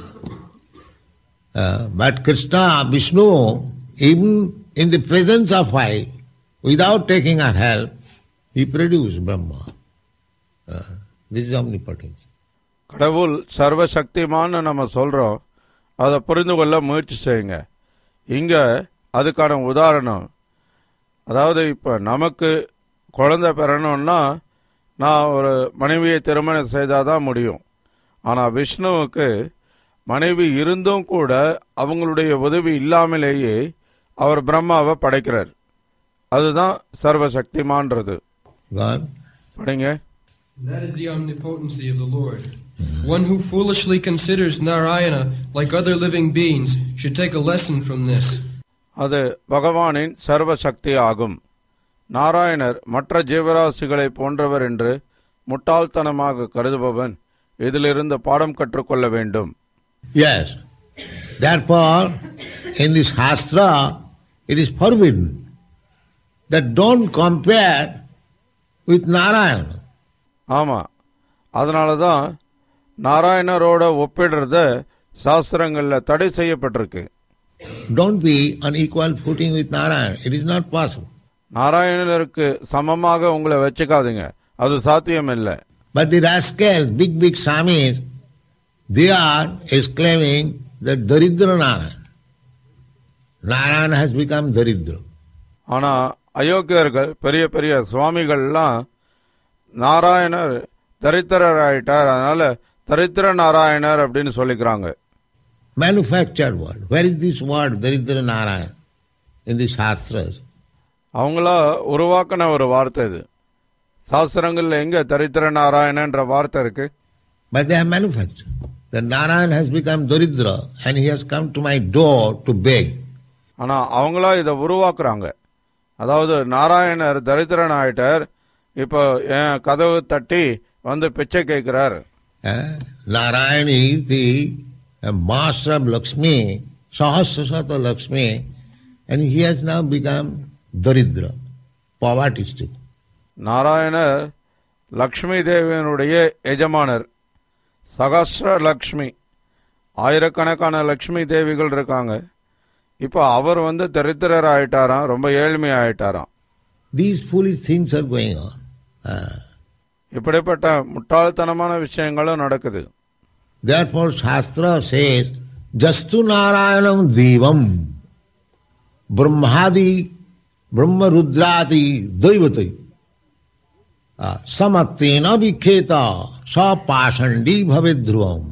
Uh, but Krishna, Vishnu, even in the presence of wife, without taking her help, he produced Brahma. Uh, this is omnipotence. கடவுள் சர்வ சக்திமான்னு நம்ம சொல்றோம், அதை புரிந்து கொள்ள முயற்சி செய்யுங்க. இங்க அதுக்கான உதாரணம், அதாவது இப்போ நமக்கு குழந்தை பெறணும்னா நான் ஒரு மனைவியை திருமணம் செய்தால் தான் முடியும். ஆனால் விஷ்ணுவுக்கு மனைவி இருந்தும் கூட அவங்களுடைய உதவி இல்லாமலேயே அவர் பிரம்மாவை படைக்கிறார். அதுதான் சர்வசக்திமான்றது. படிங்க. That is the omnipotency of the Lord. One who foolishly considers Narayana like other living beings should take a lesson from this. அது பகவானின் சர்வசக்தி ஆகும். நாராயணர் மற்ற ஜீவராசிகளை போன்றவர் என்று முட்டாள்தனமாக கருதுபவன் இதிலிருந்து பாடம் கற்றுக்கொள்ள வேண்டும். Yes. Therefore, in this Shastra, it is forbidden that don't compare with Narayana. ஆமா, அதனால தான் நாராயணரோட ஒப்பிடுறத சாஸ்திரங்கள்ல தடை செய்யப்பட்டிருக்கு. Don't be on equal footing with Narayana. It is not possible. நாராயணருக்கு சமமாக உங்களை வச்சுக்காதீங்க, அது சாத்தியம் இல்லை. But the rascals, big big Swamis, they are exclaiming that Daridra Narayana. Narayana has become Daridra. ஆனா அயோக்கியர்கள், பெரிய பெரிய சுவாமிகள்லாம் நாராயணர் தரித்திரர் ஆயிட்டார், அதனால தரித்திர நாராயணர் அப்படின்னு சொல்லிக்கிறாங்க. Manufactured word. Where is this word Daridra Narayana in the Shastras? அவங்களா உருவாக்கின ஒரு வார்த்தை இது. சாஸ்திரங்கள்ல எங்க தரித்திர நாராயணன்ற வார்த்தை இருக்கு? But they have manufactured. The Narayana has become Daridra and he has come to my door to beg. ஆனா அவங்களா இதை உருவாக்குறாங்க. அதாவது நாராயணர் தரித்திரன் ஆயிட்டார், இப்போ என் கதவு தட்டி வந்து பிச்சை கேட்கிறார். Narayana is the master of Lakshmi, Sahasrasata Lakshmi, and he has now become Daridra, poverty. நாராயணர் லக்ஷ்மி தேவியனுடைய எஜமானர், சகஸ்ர லக்ஷ்மி, ஆயிரக்கணக்கான லக்ஷ்மி தேவிகள் இருக்காங்க. இப்போ அவர் வந்து தரித்திரர் ஆயிட்டாராம், ரொம்ப ஏழ்மை ஆயிட்டாராம். These foolish things are going on. இப்படிப்பட்ட முட்டாள்தனமான விஷயங்களும் நடக்குது. Therefore Shastra says, Jastu Narayanam Devam Brahmadi Brahma Rudradi Daivati Samattena Vikheta Sa Pasandi Bhavedruvam.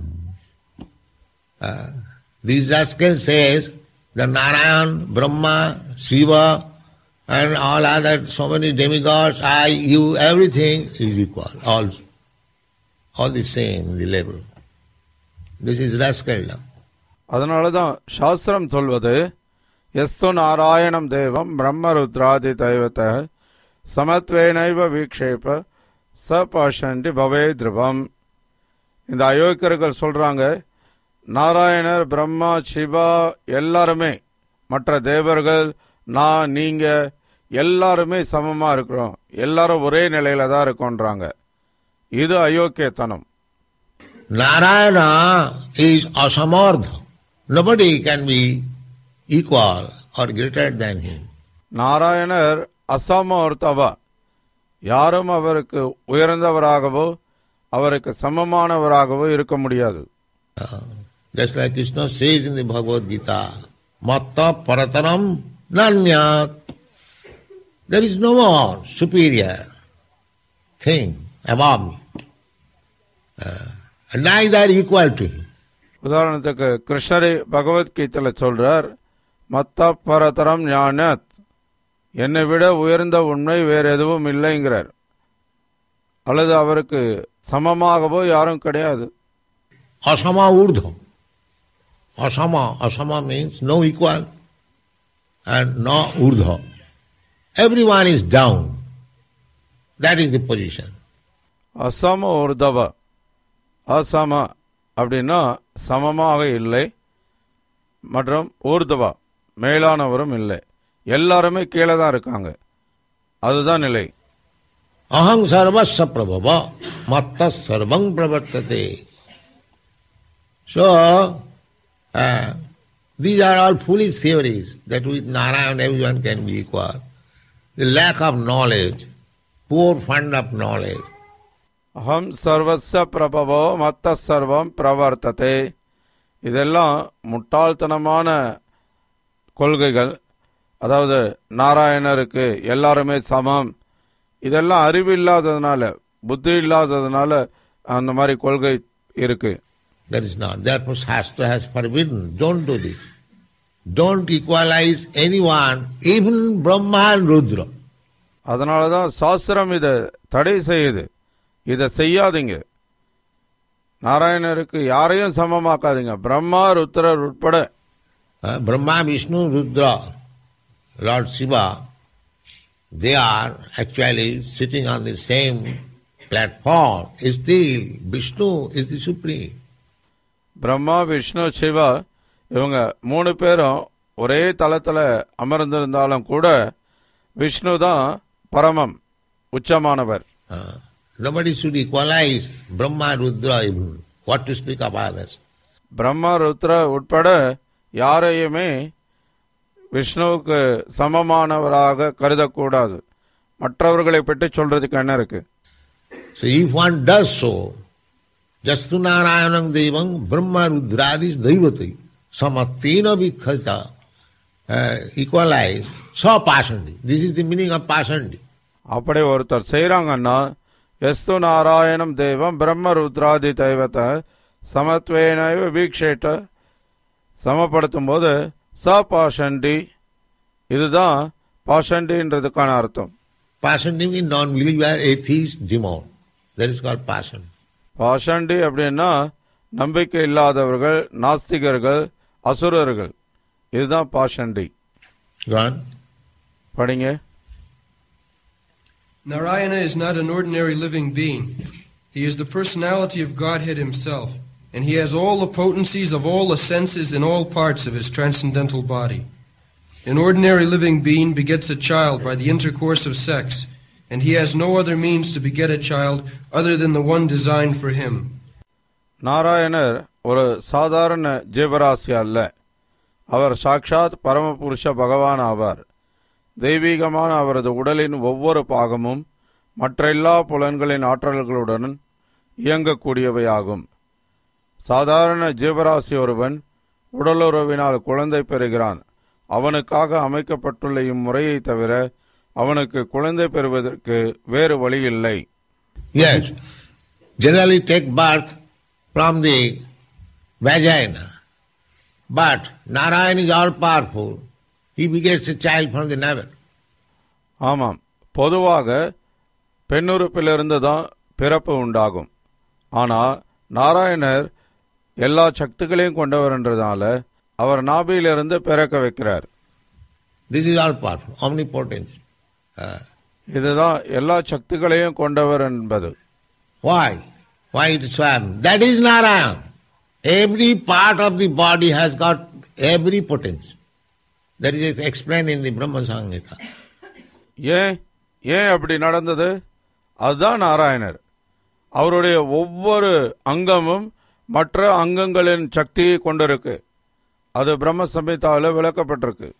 This rascal says the Narayan, Brahma, Shiva and all other so many demigods, I, you, everything is equal, all, all the same in the level. This is rascal. அதனாலதான் சாஸ்திரம் சொல்வது, எஸ்து நாராயணம் தேவம் பிரம்ம ருத்ராதி தைவத சமத்வேனைவ வீக்ஷேப ச பாஷண்டி பவே திருவம். இந்த அயோக்கியர்கள் சொல்றாங்க, நாராயணர், பிரம்மா, சிவா எல்லாருமே, மற்ற தேவர்கள், நான், நீங்க எல்லாருமே சமமா இருக்கிறோம், எல்லாரும் ஒரே நிலையில தான் இருக்கோன்றாங்க. இது அயோக்கியத்தனம். Narayana is asamardha. Nobody can be equal or greater than him. நாராயணர் அசமர்த்தவா, யாரும் அவருக்கு உயர்ந்தவராகவோ அவருக்கு சமமானவராகவோ இருக்க முடியாது. Uh, just like Krishna says in the Bhagavad Gita, Matta Parataram Nanyat. There is no more superior thing above me. Uh, neither equal to him. உதாரணத்துக்கு கிருஷ்ணரை பகவத்கீதையில சொல்றார், மத்த பரதரம் ஞானத், என்னை விட உயர்ந்த உண்மை வேற எதுவும் இல்லைங்கிறார். அல்லது அவருக்கு சமமாகவோ யாரும் கிடையாது. Asama urdha. Asama, asama means no equal and no urdha. Everyone is down. That is the position. அசம ஊர்தவ, அசம அப்படின்னா சமமாக இல்லை, மற்றும் ஊர்தவா மேலானவரும் இல்லை, எல்லாருமே கீழே தான் இருக்காங்க, அதுதான் நிலை. அஹங் சர்வஸ்ய பிரபவ மத்த சர்வங் பிரவர்த்ததே. So, uh, these are all foolish theories that with Narayana everyone can be equal. The lack of knowledge, poor fund of knowledge. Ahem சர்வஸ்ய Prabowo மத்த சர்வம் பிரவர்த்ததே, இதெல்லாம் முட்டாள்தனமான கொள்கைகள். அதாவது நாராயணருக்கு எல்லாருமே சமம், இதெல்லாம் அறிவு இல்லாததுனால, புத்தி இல்லாததுனால அந்த மாதிரி கொள்கை இருக்கு. That is not. Therefore Shastra has forbidden. Don't do this. Don't equalize anyone, even Brahma and Rudra. அதனாலதான் சாஸ்திரம் இதை தடை செய்யுது. இதை செய்யாதீங்க. நாராயணருக்கு யாரையும் சமமாக்காதீங்க, பிரம்மா ருத்ரர் உட்பட. Uh, Brahma, Vishnu, Rudra, Lord Shiva, they are actually sitting on the same platform. Still, Vishnu is the supreme. Brahma Vishnu Siva இவங்க மூணு பேரும் ஒரே தளத்தில் அமர்ந்திருந்தாலும் கூட விஷ்ணு தான் பரமம், உச்சமானவர். Uh, nobody should equalize Brahma, Rudra even. What to speak of others? Brahma ருத்ர உட்பட யாரையுமே விஷ்ணுவுக்கு சமமானவராக கருதக்கூடாது. மற்றவர்களை பற்றி சொல்றதுக்கு என்ன இருக்கு? So if one does so, Jastu Narayanam Devam Brahma Rudradis Daivati Samatina Vikhata uh, equalize so pasandi. This is the meaning of pasandi. அப்படி ஒருத்தர் செய்யறாங்கன்னா எஸ்து நாராயணம் தேவம் பிரம்ம ருத்ராதி தெய்வத்தை சமத்வேன வீக்ஷேட்ட சமப்படுத்தும் போது ச பாஷண்டி, இதுதான் பாஷண்டின்றதுக்கான அர்த்தம். Pasandi means non-believer, atheist, demon. That is called pasandi. பாஷண்டி அப்படின்னா நம்பிக்கை இல்லாதவர்கள், நாஸ்திகர்கள், அசுரர்கள், இதுதான் பாஷண்டி. படிங்க. Narayana is not an ordinary living being. He is the personality of Godhead himself, and he has all the potencies of all the senses in all parts of his transcendental body. An ordinary living being begets a child by the intercourse of sex, and he has no other means to beget a child other than the one designed for him. நாராயணர் ஒரு சாதாரண ஜீவராசி அல்ல, அவர் சாட்சாத் பரமபுருஷ பகவான் ஆவார். தெய்வீகமான அவரது உடலின் ஒவ்வொரு பாகமும் மற்ற எல்லா புலன்களின் ஆற்றல்களுடன் இயங்கக்கூடியவையாகும். சாதாரண ஜீவராசி ஒருவன் உடலுறவினால் குழந்தை பெறுகிறான். அவனுக்காக அமைக்கப்பட்டுள்ள இம்முறையை தவிர அவனுக்கு குழந்தை பெறுவதற்கு வேறு வழி இல்லை. Yes, generally take birth from the vagina, but Narayana is all powerful. He begets a child from the navel. ஆமாம், பொதுவாக பெண்ணுறுப்பிலிருந்து தான் பிறப்பு உண்டாகும். ஆனால் நாராயணர் எல்லா சக்திகளையும் கொண்டவர் என்றதால அவர் நாபியிலிருந்து பிறக்க வைக்கிறார். This is all powerful, omnipotent. Uh, இதுதான் எல்லா சக்திகளையும் கொண்டவர் என்பது. Why? Why it is so? That is Narayana. Every part of the body has got every potence. That is explained in the Brahma Samhita. ஏன் ஏன் அப்படி நடந்தது? அதுதான் நாராயணர். அவருடைய ஒவ்வொரு அங்கமும் மற்ற அங்கங்களின் சக்தியை கொண்டிருக்கு. அது பிரம்ம சம்ஹிதாவில் விளக்கப்பட்டிருக்கு.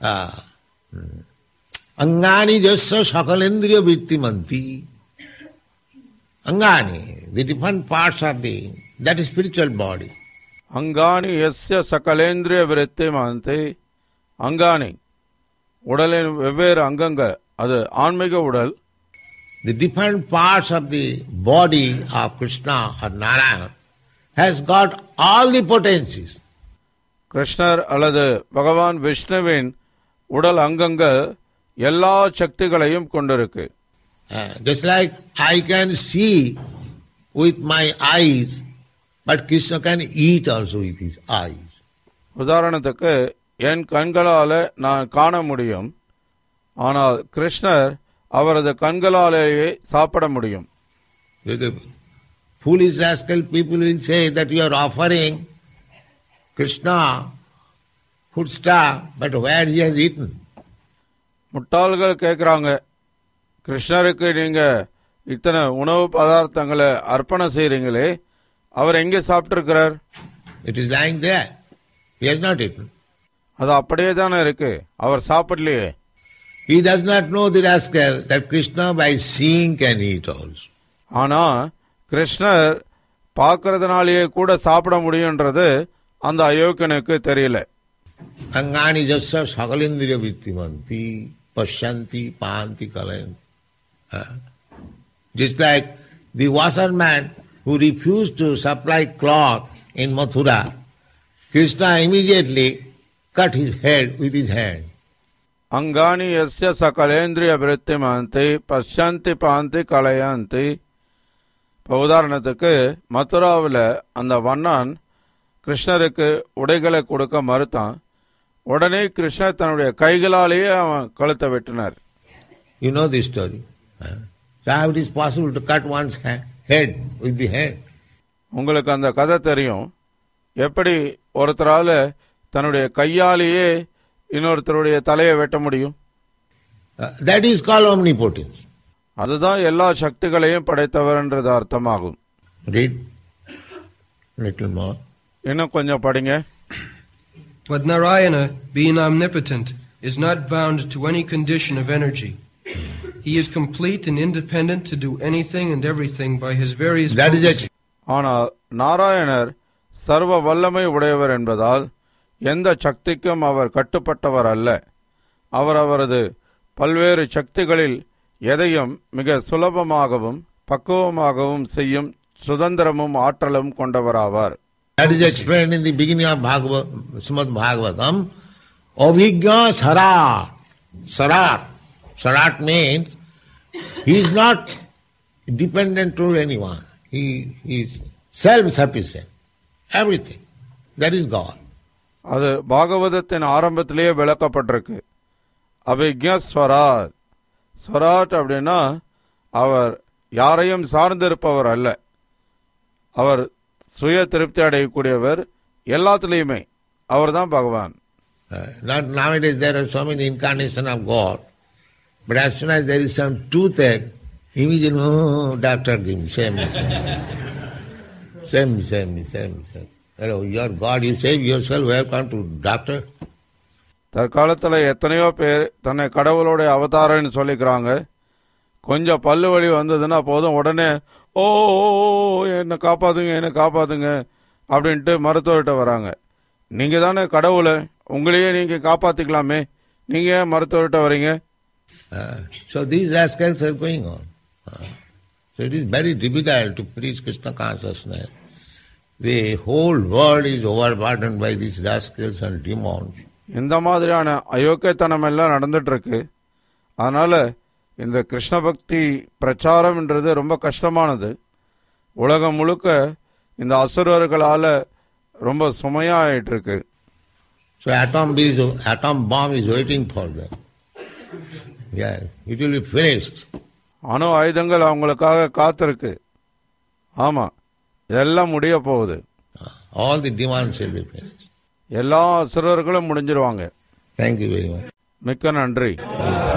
Angani jasya sakalendriya vittimanti. Angani, the different parts of the, that is spiritual body. அங்காணி எஸ்ய சகலேந்திரிய விருத்திமந்தி. அங்காணி உடலின் வெவ்வேறு அங்கங்கள், அது ஆன்மீக உடல். The different parts of the body of Krishna or Narayana has got all the potencies. கிருஷ்ணர் அல்லது பகவான் விஷ்ணுவின் உடல் அங்கங்கள் எல்லா சக்திகளையும் கொண்டிருக்கு. Uh, just like I can see with my eyes, but Krishna can eat also with his eyes. உதாரணத்துக்கு என் கண்களால் நான் காண முடியும், ஆனால் கிருஷ்ணர் அவரது கண்களாலேயே சாப்பிட முடியும். The foolish rascal people will say that you are offering Krishna food stuff, but where he has eaten? முட்டாள்கள் கேட்குறாங்க, கிருஷ்ணருக்கு நீங்க இத்தனை உணவு பதார்த்தங்களை அர்ப்பணம் செய்றீங்களே, அவர் எங்கே சாப்பிட்டிருக்கிறார்? It is lying there. He has not eaten. அது அப்படியே தானே இருக்கு, அவர் சாப்பிடலையே. He does not know, the rascal, that Krishna by seeing can eat also. ஆனா கிருஷ்ணர் பார்க்கறதுனாலேயே கூட சாப்பிட முடியுன்றது அந்த அயோக்கியனுக்கு தெரியல. Angani jasya sakalendriya vittimanti pasyanti panti kalayanti. Just like the washerman who refused to supply cloth in Mathura, Krishna immediately cut his head with his hand. அங்கானி யஸ்ய சகலேந்திரிய விருத்திமந்தி பஷ்யந்தி பாந்தி கலையந்தி. இப்போ உதாரணத்துக்கு மதுராவில் அந்த வண்ணான் கிருஷ்ணருக்கு உடைகளை கொடுக்க மறுத்தான். உடனே கிருஷ்ணர் தன்னுடைய கைகளாலேயே அவன் கழுத்தை வெட்டினார். You know this story. So how it is possible to cut one's head with the hand? உங்களுக்கு அந்த கதை தெரியும். எப்படி ஒருத்தரால தன்னுடைய கையாலேயே இன்னொருத்தருடைய தலையை வெட்ட முடியும்? That is called omnipotence. அதுதான் எல்லா சக்திகளையும் படைத்தவர் என்றது அர்த்தமாகும். Read little more. இன்னும் கொஞ்சம் படிங்க. But Narayana, being omnipotent, is not bound to any condition of energy. He is complete and independent to do anything and everything by his various That is it. ஆனால் நாராயணர் சர்வ வல்லமை உடையவர் என்பதால் எந்த சக்திக்கும் அவர் கட்டுப்பட்டவர் அல்ல. அவர் அவரது பல்வேறு சக்திகளில் எதையும் மிக சுலபமாகவும் பக்குவமாகவும் செய்யும் சுதந்திரமும் ஆற்றலும் கொண்டவராவார். That is explained in the beginning of Bhagavad, Srimad Bhagavatam. Avijñā sarat. Sarat. Sarat means he is not dependent on anyone. He, he is self-sufficient. Everything. That is God. அது பாகவதத்தின் ஆரம்பத்திலேயே விளக்கப்பட்டிருக்கு. அபிஜ்ஞ ஸ்வராட். ஸ்வராட் அப்படின்னா அவர் யாரையும் சார்ந்திருப்பவர் அல்ல. அவர் சுய திருப்தி அடையக்கூடியவர். எல்லாத்திலையுமே அவர் தான் பகவான். Not nowadays there are so many incarnations of God, but as soon as there is some toothache, immediately, oh, doctor, give me, save me, save me, save me, save me, save me. Hello, you are God, you save yourself, welcome to doctor. தற்காலத்தில் எத்தனையோ பேர் தன்னை கடவுளுடைய அவதாரம்னு சொல்லிக்கிறாங்க. கொஞ்சம் பல்லு வலி வந்ததுன்னா போதும், உடனே ஓ என்னை காப்பாத்துங்க என்னை காப்பாத்துங்க அப்படின்ட்டு மருத்துவர்கிட்ட வராங்க. நீங்க தானே கடவுளை, உங்களையே நீங்க காப்பாத்திக்கலாமே, நீங்க ஏன் மருத்துவர்கிட்ட வரீங்க? So these rascals are going on. Uh, so it is very difficult to preach Krishna consciousness. The whole world is overburdened by these rascals and demons. இந்த மாதிரியான அயோக்கியத்தனம் எல்லாம் நடந்துட்டு இருக்கு. அதனால இந்த கிருஷ்ண பக்தி பிரச்சாரம்ன்றது ரொம்ப கஷ்டமானது. உலகம் முழுக்க இந்த அசுரர்களால ரொம்ப சுமையா ஆயிட்டு இருக்கு. So atom is, atom bomb is waiting for them. Yeah, it will be finished. அணு ஆயுதங்கள் அவங்களுக்காக காத்திருக்கு. ஆமா, இதெல்லாம் முடிய போகுது. All the demands will be finished. எல்லா அசுரர்களும் முடிஞ்சிருவாங்க. Thank you very much. மிக்க நன்றி.